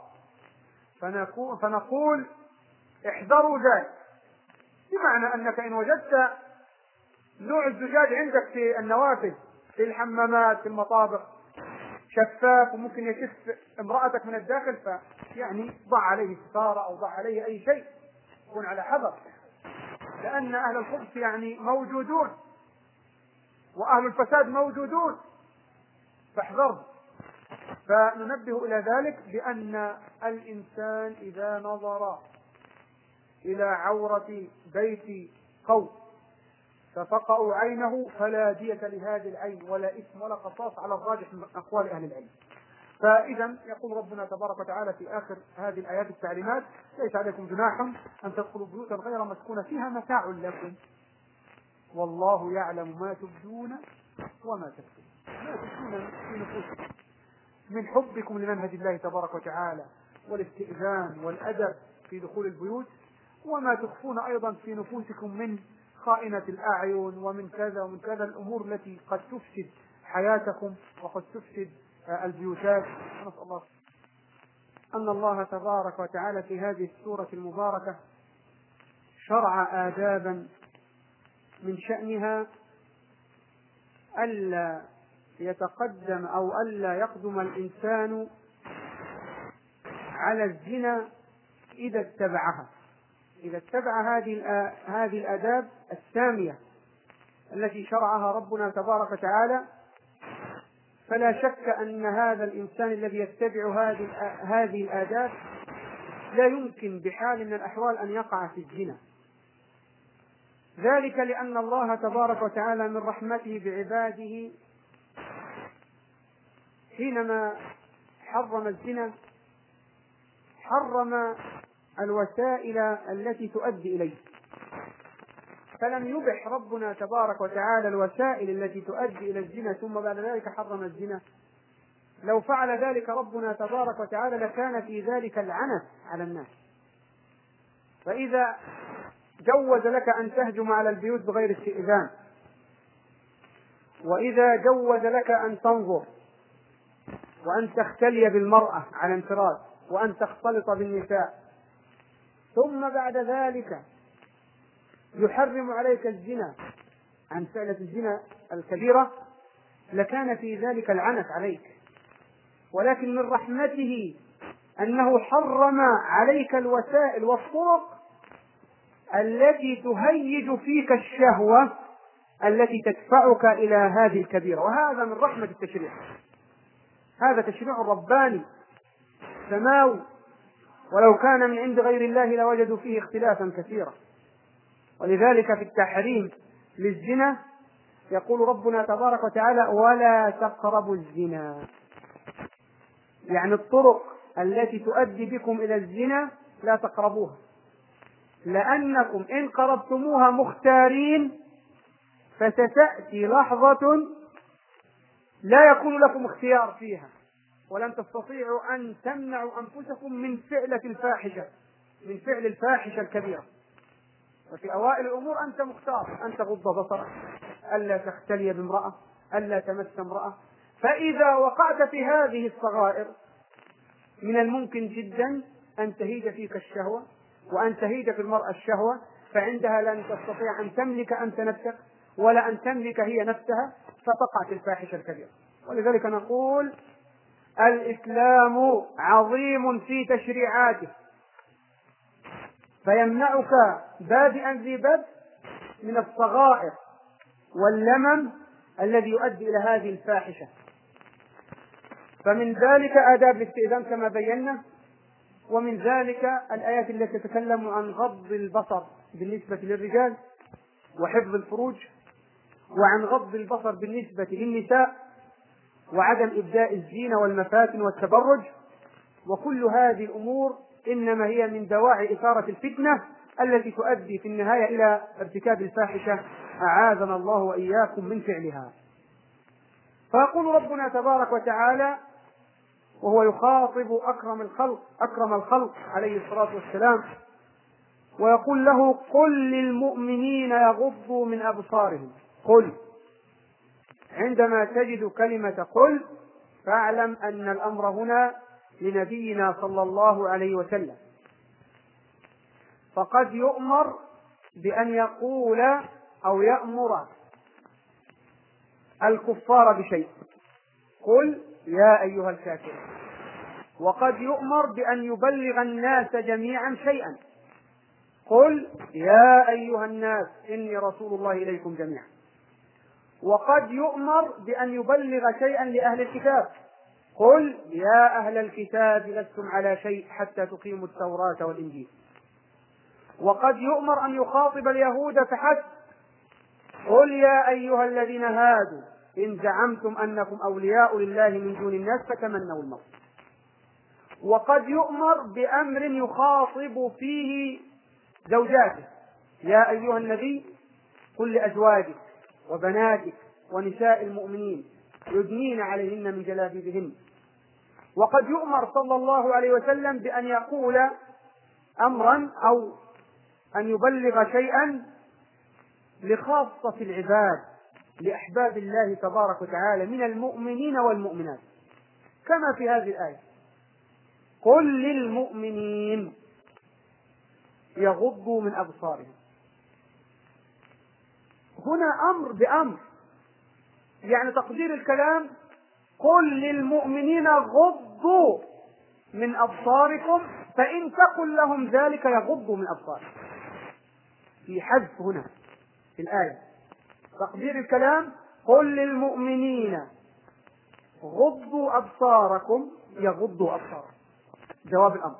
فنقول احذروا ذلك، بمعنى أنك إن وجدت نوع الزجاج عندك في النوافذ في الحمامات في المطابخ شفاف وممكن يشف امرأتك من الداخل، فيعني ضع عليه ستارة أو ضع عليه أي شيء، يكون على حذر، لأن أهل الخبث يعني موجودون وأهل الفساد موجودون، فاحذروا. فننبه إلى ذلك بأن الإنسان إذا نظر إلى عورة بيت قوم ففقأوا عينه فلا دية لهذه العين ولا إثم ولا قصاص على الراجح من أقوال أهل العلم. فإذا يقول ربنا تبارك وتعالى في آخر هذه الآيات التعليمات: ليس عليكم جناح أن تدخلوا بيوتا غير مسكونة فيها متاع لكم والله يعلم ما تبدون وما تكتمون. ما تبدون في نفوسكم من حبكم لمنهج الله تبارك وتعالى والاستئذان والأدب في دخول البيوت، وما تخفون أيضا في نفوسكم من خائنة الأعين ومن كذا ومن كذا الأمور التي قد تفسد حياتكم وقد تفسد البيوتات. نسأل الله أن الله تبارك وتعالى في هذه السورة المباركة شرع آدابا من شأنها ألا يتقدم أو ألا يقدم الإنسان على الزنا إذا اتبعها، إذا اتبع هذه هذه الآداب السامية التي شرعها ربنا تبارك وتعالى، فلا شك أن هذا الإنسان الذي يتبع هذه هذه الآداب لا يمكن بحال من الأحوال أن يقع في الزنا. ذلك لأن الله تبارك وتعالى من رحمته بعباده حينما حرم الزنا حرم الوسائل التي تؤدي إليه، فلم يبح ربنا تبارك وتعالى الوسائل التي تؤدي إلى الزنا ثم بعد ذلك حرم الزنا. لو فعل ذلك ربنا تبارك وتعالى لكان في ذلك العنف على الناس. فإذا جوز لك أن تهجم على البيوت بغير استئذان، وإذا جوز لك أن تنظر وأن تختلي بالمرأة على انفراد وأن تختلط بالنساء، ثم بعد ذلك يحرم عليك الزنا عن فعلة الزنا الكبيرة لكان في ذلك العنف عليك، ولكن من رحمته أنه حرم عليك الوسائل والطرق التي تهيج فيك الشهوة التي تدفعك إلى هذه الكبيرة. وهذا من رحمة التشريع، هذا تشريع رباني سماوي، ولو كان من عند غير الله لوجدوا فيه اختلافا كثيرا. ولذلك في التحريم للزنا يقول ربنا تبارك وتعالى: ولا تقربوا الزنا، يعني الطرق التي تؤدي بكم إلى الزنا لا تقربوها، لأنكم إن قربتموها مختارين فستأتي لحظة لا يكون لكم اختيار فيها، ولن تستطيعوا أن تمنعوا أنفسكم من فعلة الفاحشة، من فعل الفاحشة الكبيرة. وفي أوائل الأمور أنت مختار أن تغض بصرك، ألا تختلي بامرأة، ألا تمس امرأة. فإذا وقعت في هذه الصغائر من الممكن جدا أن تهيج فيك الشهوة، وأن تهيج في المرأة الشهوة، فعندها لن تستطيع أن تملك أنت نفسك ولا أن تملك هي نفسها، فتقع في الفاحشة الكبيرة. ولذلك نقول الإسلام عظيم في تشريعاته، فيمنعك بادئا ذي بدء من الصغائر واللمم الذي يؤدي إلى هذه الفاحشة. فمن ذلك آداب الاستئذان كما بينا، ومن ذلك الآيات التي تتكلم عن غض البصر بالنسبة للرجال وحفظ الفروج، وعن غض البصر بالنسبة للنساء، وعدم إبداء الزينة والمفاتن والتبرج. وكل هذه الأمور إنما هي من دواعي إثارة الفتنة التي تؤدي في النهاية إلى ارتكاب الفاحشة، أعاذنا الله وإياكم من فعلها. فيقول ربنا تبارك وتعالى وهو يخاطب أكرم الخلق أكرم الخلق عليه الصلاة والسلام، ويقول له: قل للمؤمنين يغضوا من أبصارهم. قل، عندما تجد كلمة قل فاعلم أن الأمر هنا لنبينا صلى الله عليه وسلم، فقد يؤمر بأن يقول أو يأمر الكفار بشيء، قل يا أيها الكافرون، وقد يؤمر بأن يبلغ الناس جميعا شيئا، قل يا أيها الناس إني رسول الله إليكم جميعا. وقد يؤمر بأن يبلغ شيئا لأهل الكتاب، قل يا أهل الكتاب لستم على شيء حتى تقيموا التوراة والإنجيل. وقد يؤمر أن يخاطب اليهود فحسب، قل يا أيها الذين هادوا إن زعمتم أنكم أولياء لله من دون الناس فتمنوا الموت. وقد يؤمر بأمر يخاطب فيه زوجاته، يا أيها النبي قل لأزواجك وبناتك ونساء المؤمنين يدنين عليهن من جلابيبهن. وقد يؤمر صلى الله عليه وسلم بأن يقول أمرا أو أن يبلغ شيئا لخاصة العباد، لأحباب الله تبارك وتعالى من المؤمنين والمؤمنات، كما في هذه الآية: قل للمؤمنين يغضوا من أبصارهم. هنا أمر بأمر، يعني تقدير الكلام: قل للمؤمنين غضوا من أبصاركم فإن تقل لهم ذلك يغضوا من أبصارهم. في حذف هنا في الآية، تقدير الكلام: قل للمؤمنين غضوا أبصاركم يغضوا أبصارهم، جواب الأمر.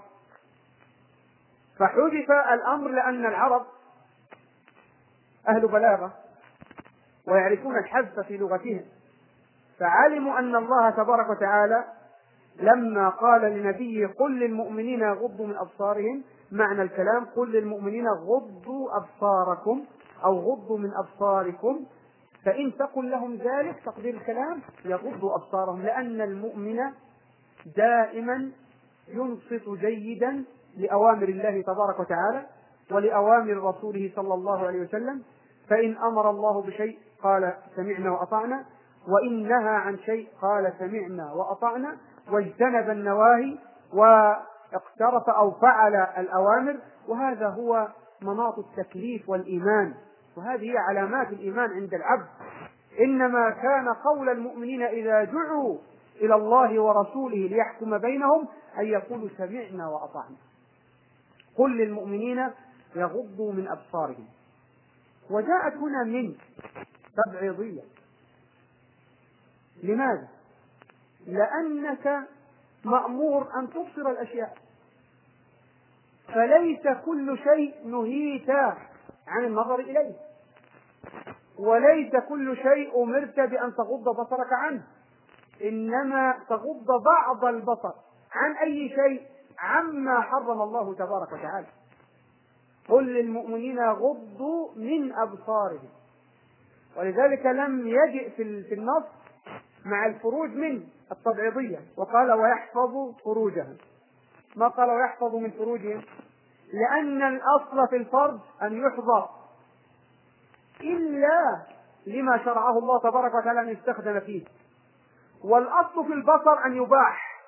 فحذف الأمر لأن العرب أهل بلاغة ويعرفون الحذف في لغتهم، فعلموا أن الله تبارك وتعالى لما قال لنبيه قل للمؤمنين يغضوا من أبصارهم، معنى الكلام قل للمؤمنين غضوا أبصاركم أو غضوا من أبصاركم فإن تقل لهم ذلك، تقدير الكلام يغضوا أبصارهم، لأن المؤمن دائما ينصت جيدا لأوامر الله تبارك وتعالى ولأوامر رسوله صلى الله عليه وسلم. فإن أمر الله بشيء قال سمعنا وأطعنا، وإن نهى عن شيء قال سمعنا وأطعنا، واجتنب النواهي واقترف أو فعل الأوامر. وهذا هو مناط التكليف والإيمان، وهذه هي علامات الإيمان عند العبد. إنما كان قول المؤمنين إذا دعوا إلى الله ورسوله ليحكم بينهم أن يقولوا سمعنا وأطعنا. قل للمؤمنين يغضوا من أبصارهم. وجاءت هنا من تبعيضية. لماذا؟ لأنك مأمور أن تبصر الأشياء، فليس كل شيء نهيت عن النظر إليه، وليس كل شيء أمرت بأن تغض بصرك عنه، إنما تغض بعض البصر عن أي شيء؟ عما حرم الله تبارك وتعالى. قل للمؤمنين يغضوا من أبصارهم. ولذلك لم يجئ في النص مع الفروج من التبعيضية، وقال ويحفظوا فروجهم، ما قال ويحفظوا من فروجهم، لأن الأصل في الفرج أن يحفظ إلا لما شرعه الله تبارك وتعالى أن يستخدم فيه، والأصل في البصر أن يباح،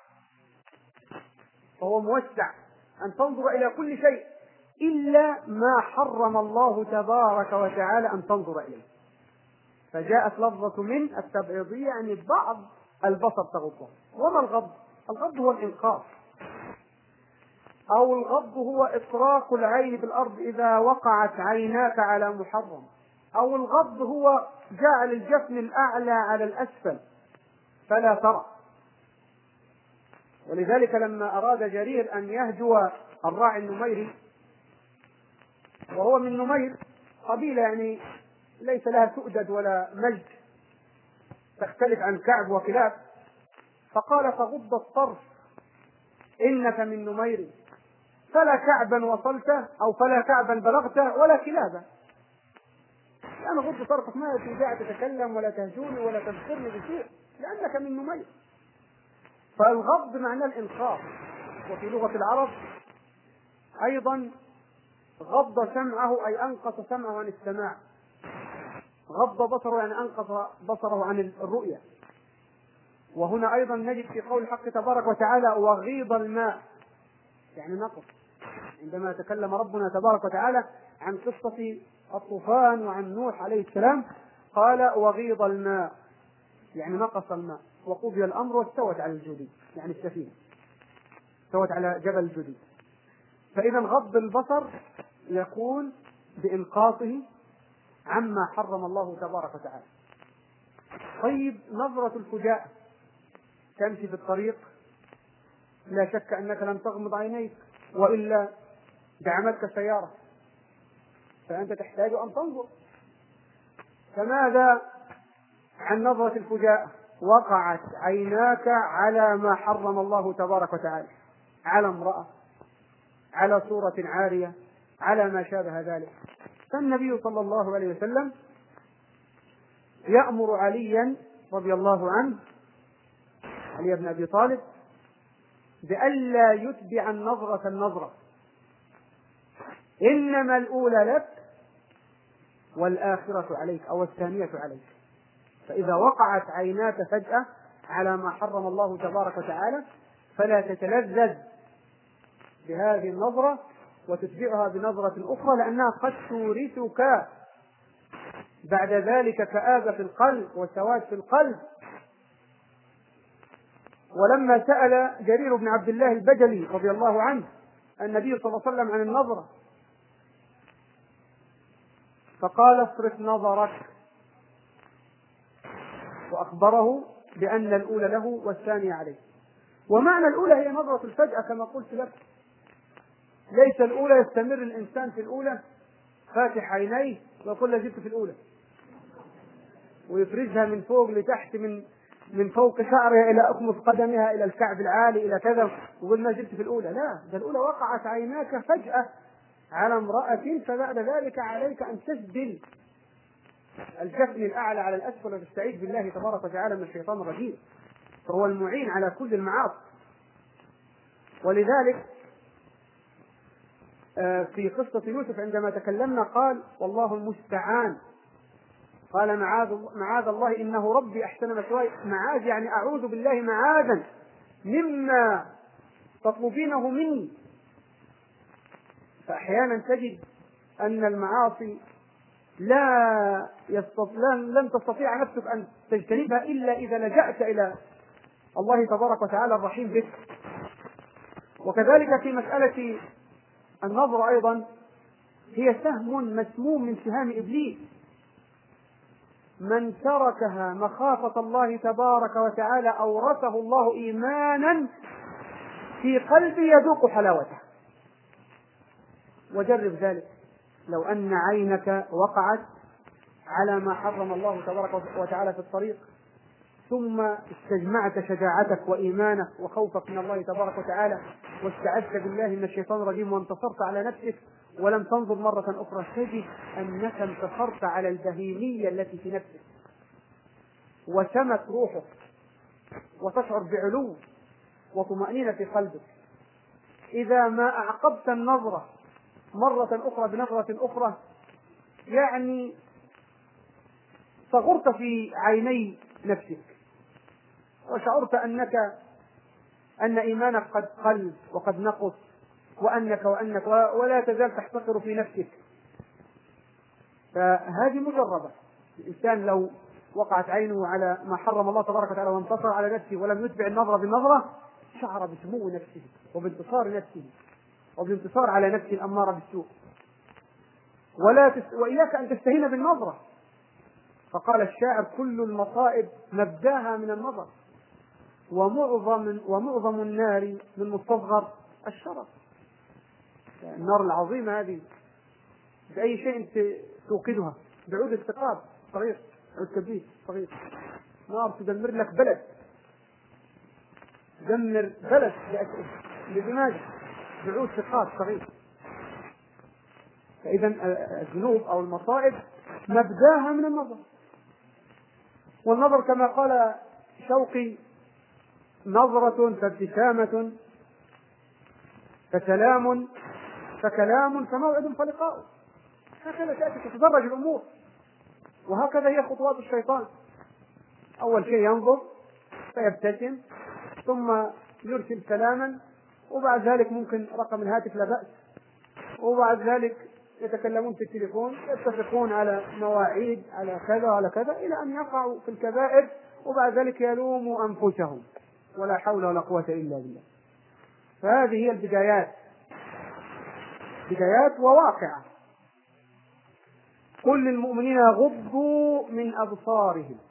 فهو موسع أن تنظر إلى كل شيء إلا ما حرم الله تبارك وتعالى أن تنظر إليه. فجاءت لفظة من التبعيضية يعني بعض البصر تغضه. وما الغض؟ الغض هو الإنقاص، أو الغض هو إطراق العين في الأرض إذا وقعت عيناك على محرم، أو الغض هو جعل الجفن الأعلى على الأسفل فلا ترى. ولذلك لما أراد جرير أن يهجو الراعي النميري، وهو من نمير قبيلة يعني ليس لها سؤدد ولا مجد، تختلف عن كعب وكلاب، فقال فغض الطرف إنك من نمير، فلا كعبا وصلت أو فلا كعبا بلغت ولا كلابا. يعني غض طرفك، ما ترجع تتكلم ولا تهجوني ولا تذكرني بشيء لأنك من نمير. فالغض معناه الإنقاص. وفي لغة العرب أيضا غض سمعه أي أنقص سمعه عن السماع، غض بصره يعني أنقص بصره عن الرؤية. وهنا أيضا نجد في قول الحق تبارك وتعالى وغيض الماء، يعني نقص. عندما تكلم ربنا تبارك وتعالى عن قصة الطوفان وعن نوح عليه السلام قال وغيض الماء، يعني نقص الماء، وقضي الأمر واستوت على الجودي، يعني السفينة استوت على جبل الجودي. فإذا غض البصر يكون بإنقاصه عما حرم الله تبارك وتعالى. طيب نظرة الفجاءة، تمشي في الطريق لا شك أنك لم تغمض عينيك وإلا دعمتك سيارة، فأنت تحتاج أن تنظر. فماذا عن نظرة الفجاءة؟ وقعت عيناك على ما حرم الله تبارك وتعالى، على امرأة، على صورة عارية، على ما شابه ذلك. فالنبي صلى الله عليه وسلم يأمر عليا رضي الله عنه، علي بن أبي طالب، بألا يتبع النظرة النظرة، إنما الأولى لك والآخرة عليك أو الثانية عليك. فإذا وقعت عيناك فجأة على ما حرم الله تبارك وتعالى فلا تتلذذ بهذه النظرة وتتبعها بنظرة أخرى، لأنها قد تورثك بعد ذلك كآبة في القلب وسواد في القلب. ولما سأل جرير بن عبد الله البجلي رضي الله عنه النبي صلى الله عليه وسلم عن النظرة فقال اصرف نظرك، وأخبره بأن الأولى له والثانية عليه. ومعنى الأولى هي نظرة الفجأة كما قلت لك، ليس الأولى يستمر الإنسان في الأولى فاتح عينيه ويقول لازلت في الأولى ويفرزها من فوق لتحت، من من فوق شعرها إلى أكمف قدمها إلى الكعب العالي إلى كذا، ويقول ما زلت في الأولى. لا، ده الأولى وقعت عيناك فجأة على امرأة، فبعد ذلك عليك أن تسدل الجفن الأعلى على الأسفل وتستعيذ بالله تبارك وتعالى من الشيطان الرجيم، فهو المعين على كل المعاصي. ولذلك في قصة يوسف عندما تكلمنا قال والله المستعان، قال معاذ, معاذ الله إنه ربي أحسن مثواي. معاذ يعني أعوذ بالله معاذا مما تطلبينه مني. فأحيانا تجد أن المعاصي لا يستطيع لن, لن تستطيع نفسك أن تجتنبها إلا إذا لجأت إلى الله تبارك وتعالى الرحيم بك. وكذلك في مسألة النظر أيضا، هي سهم مسموم من سهام إبليس، من تركها مخافة الله تبارك وتعالى أورثه الله إيمانا في قلبه يذوق حلاوته. وجرب ذلك، لو أن عينك وقعت على ما حرم الله تبارك وتعالى في الطريق، ثم استجمعت شجاعتك وإيمانك وخوفك من الله تبارك وتعالى، واستعذت بالله من الشيطان الرجيم، وانتصرت على نفسك ولم تنظر مرة أخرى، تجد أنك انتصرت على البهيمية التي في نفسك، وسمت روحك، وتشعر بعلو وطمأنينة في قلبك. إذا ما أعقبت النظرة مرة أخرى بنظرة أخرى، يعني صغرت في عيني نفسك، وشعرت أنك أن إيمانك قد قل وقد نقص، وأنك وأنك ولا تزال تحتقر في نفسك. فهذه مجربة. الإنسان لو وقعت عينه على ما حرم الله تبارك وتعالى وانتصر على نفسه ولم يتبع النظرة بالنظرة، شعر بسمو نفسه وبانتصار نفسه وبانتصار على نفسه الأمارة بالسوء. ولا تس... وإياك أن تستهين بالنظرة، فقال الشاعر: كل المصائب مبداها من النظر، ومعظم ومعظم النار من مستصغر الشرف. النار العظيمة هذه بأي شيء توقدها؟ بعود الثقاب صغير، عود كبريت صغير. نار تدمر لك بلد، تدمر بلد بدماغك بعود ثقاب صغير. فإذا الذنوب أو المصائب مبداها من النظر. والنظر كما قال شوقي: نظرة فابتسامة فسلام فكلام فموعد فلقاء. هكذا تأتي تتدرج الأمور، وهكذا هي خطوات الشيطان. أول شيء ينظر فيبتسم، ثم يرسل سلاما، وبعد ذلك ممكن رقم الهاتف لا بأس، وبعد ذلك يتكلمون في التليفون، يتفقون على مواعيد، على كذا على كذا، إلى أن يقعوا في الكبائر، وبعد ذلك يلوموا أنفسهم، ولا حول ولا قوة إلا بالله. فهذه هي البدايات، بدايات وواقعة. قل للمؤمنين يغضوا من أبصارهم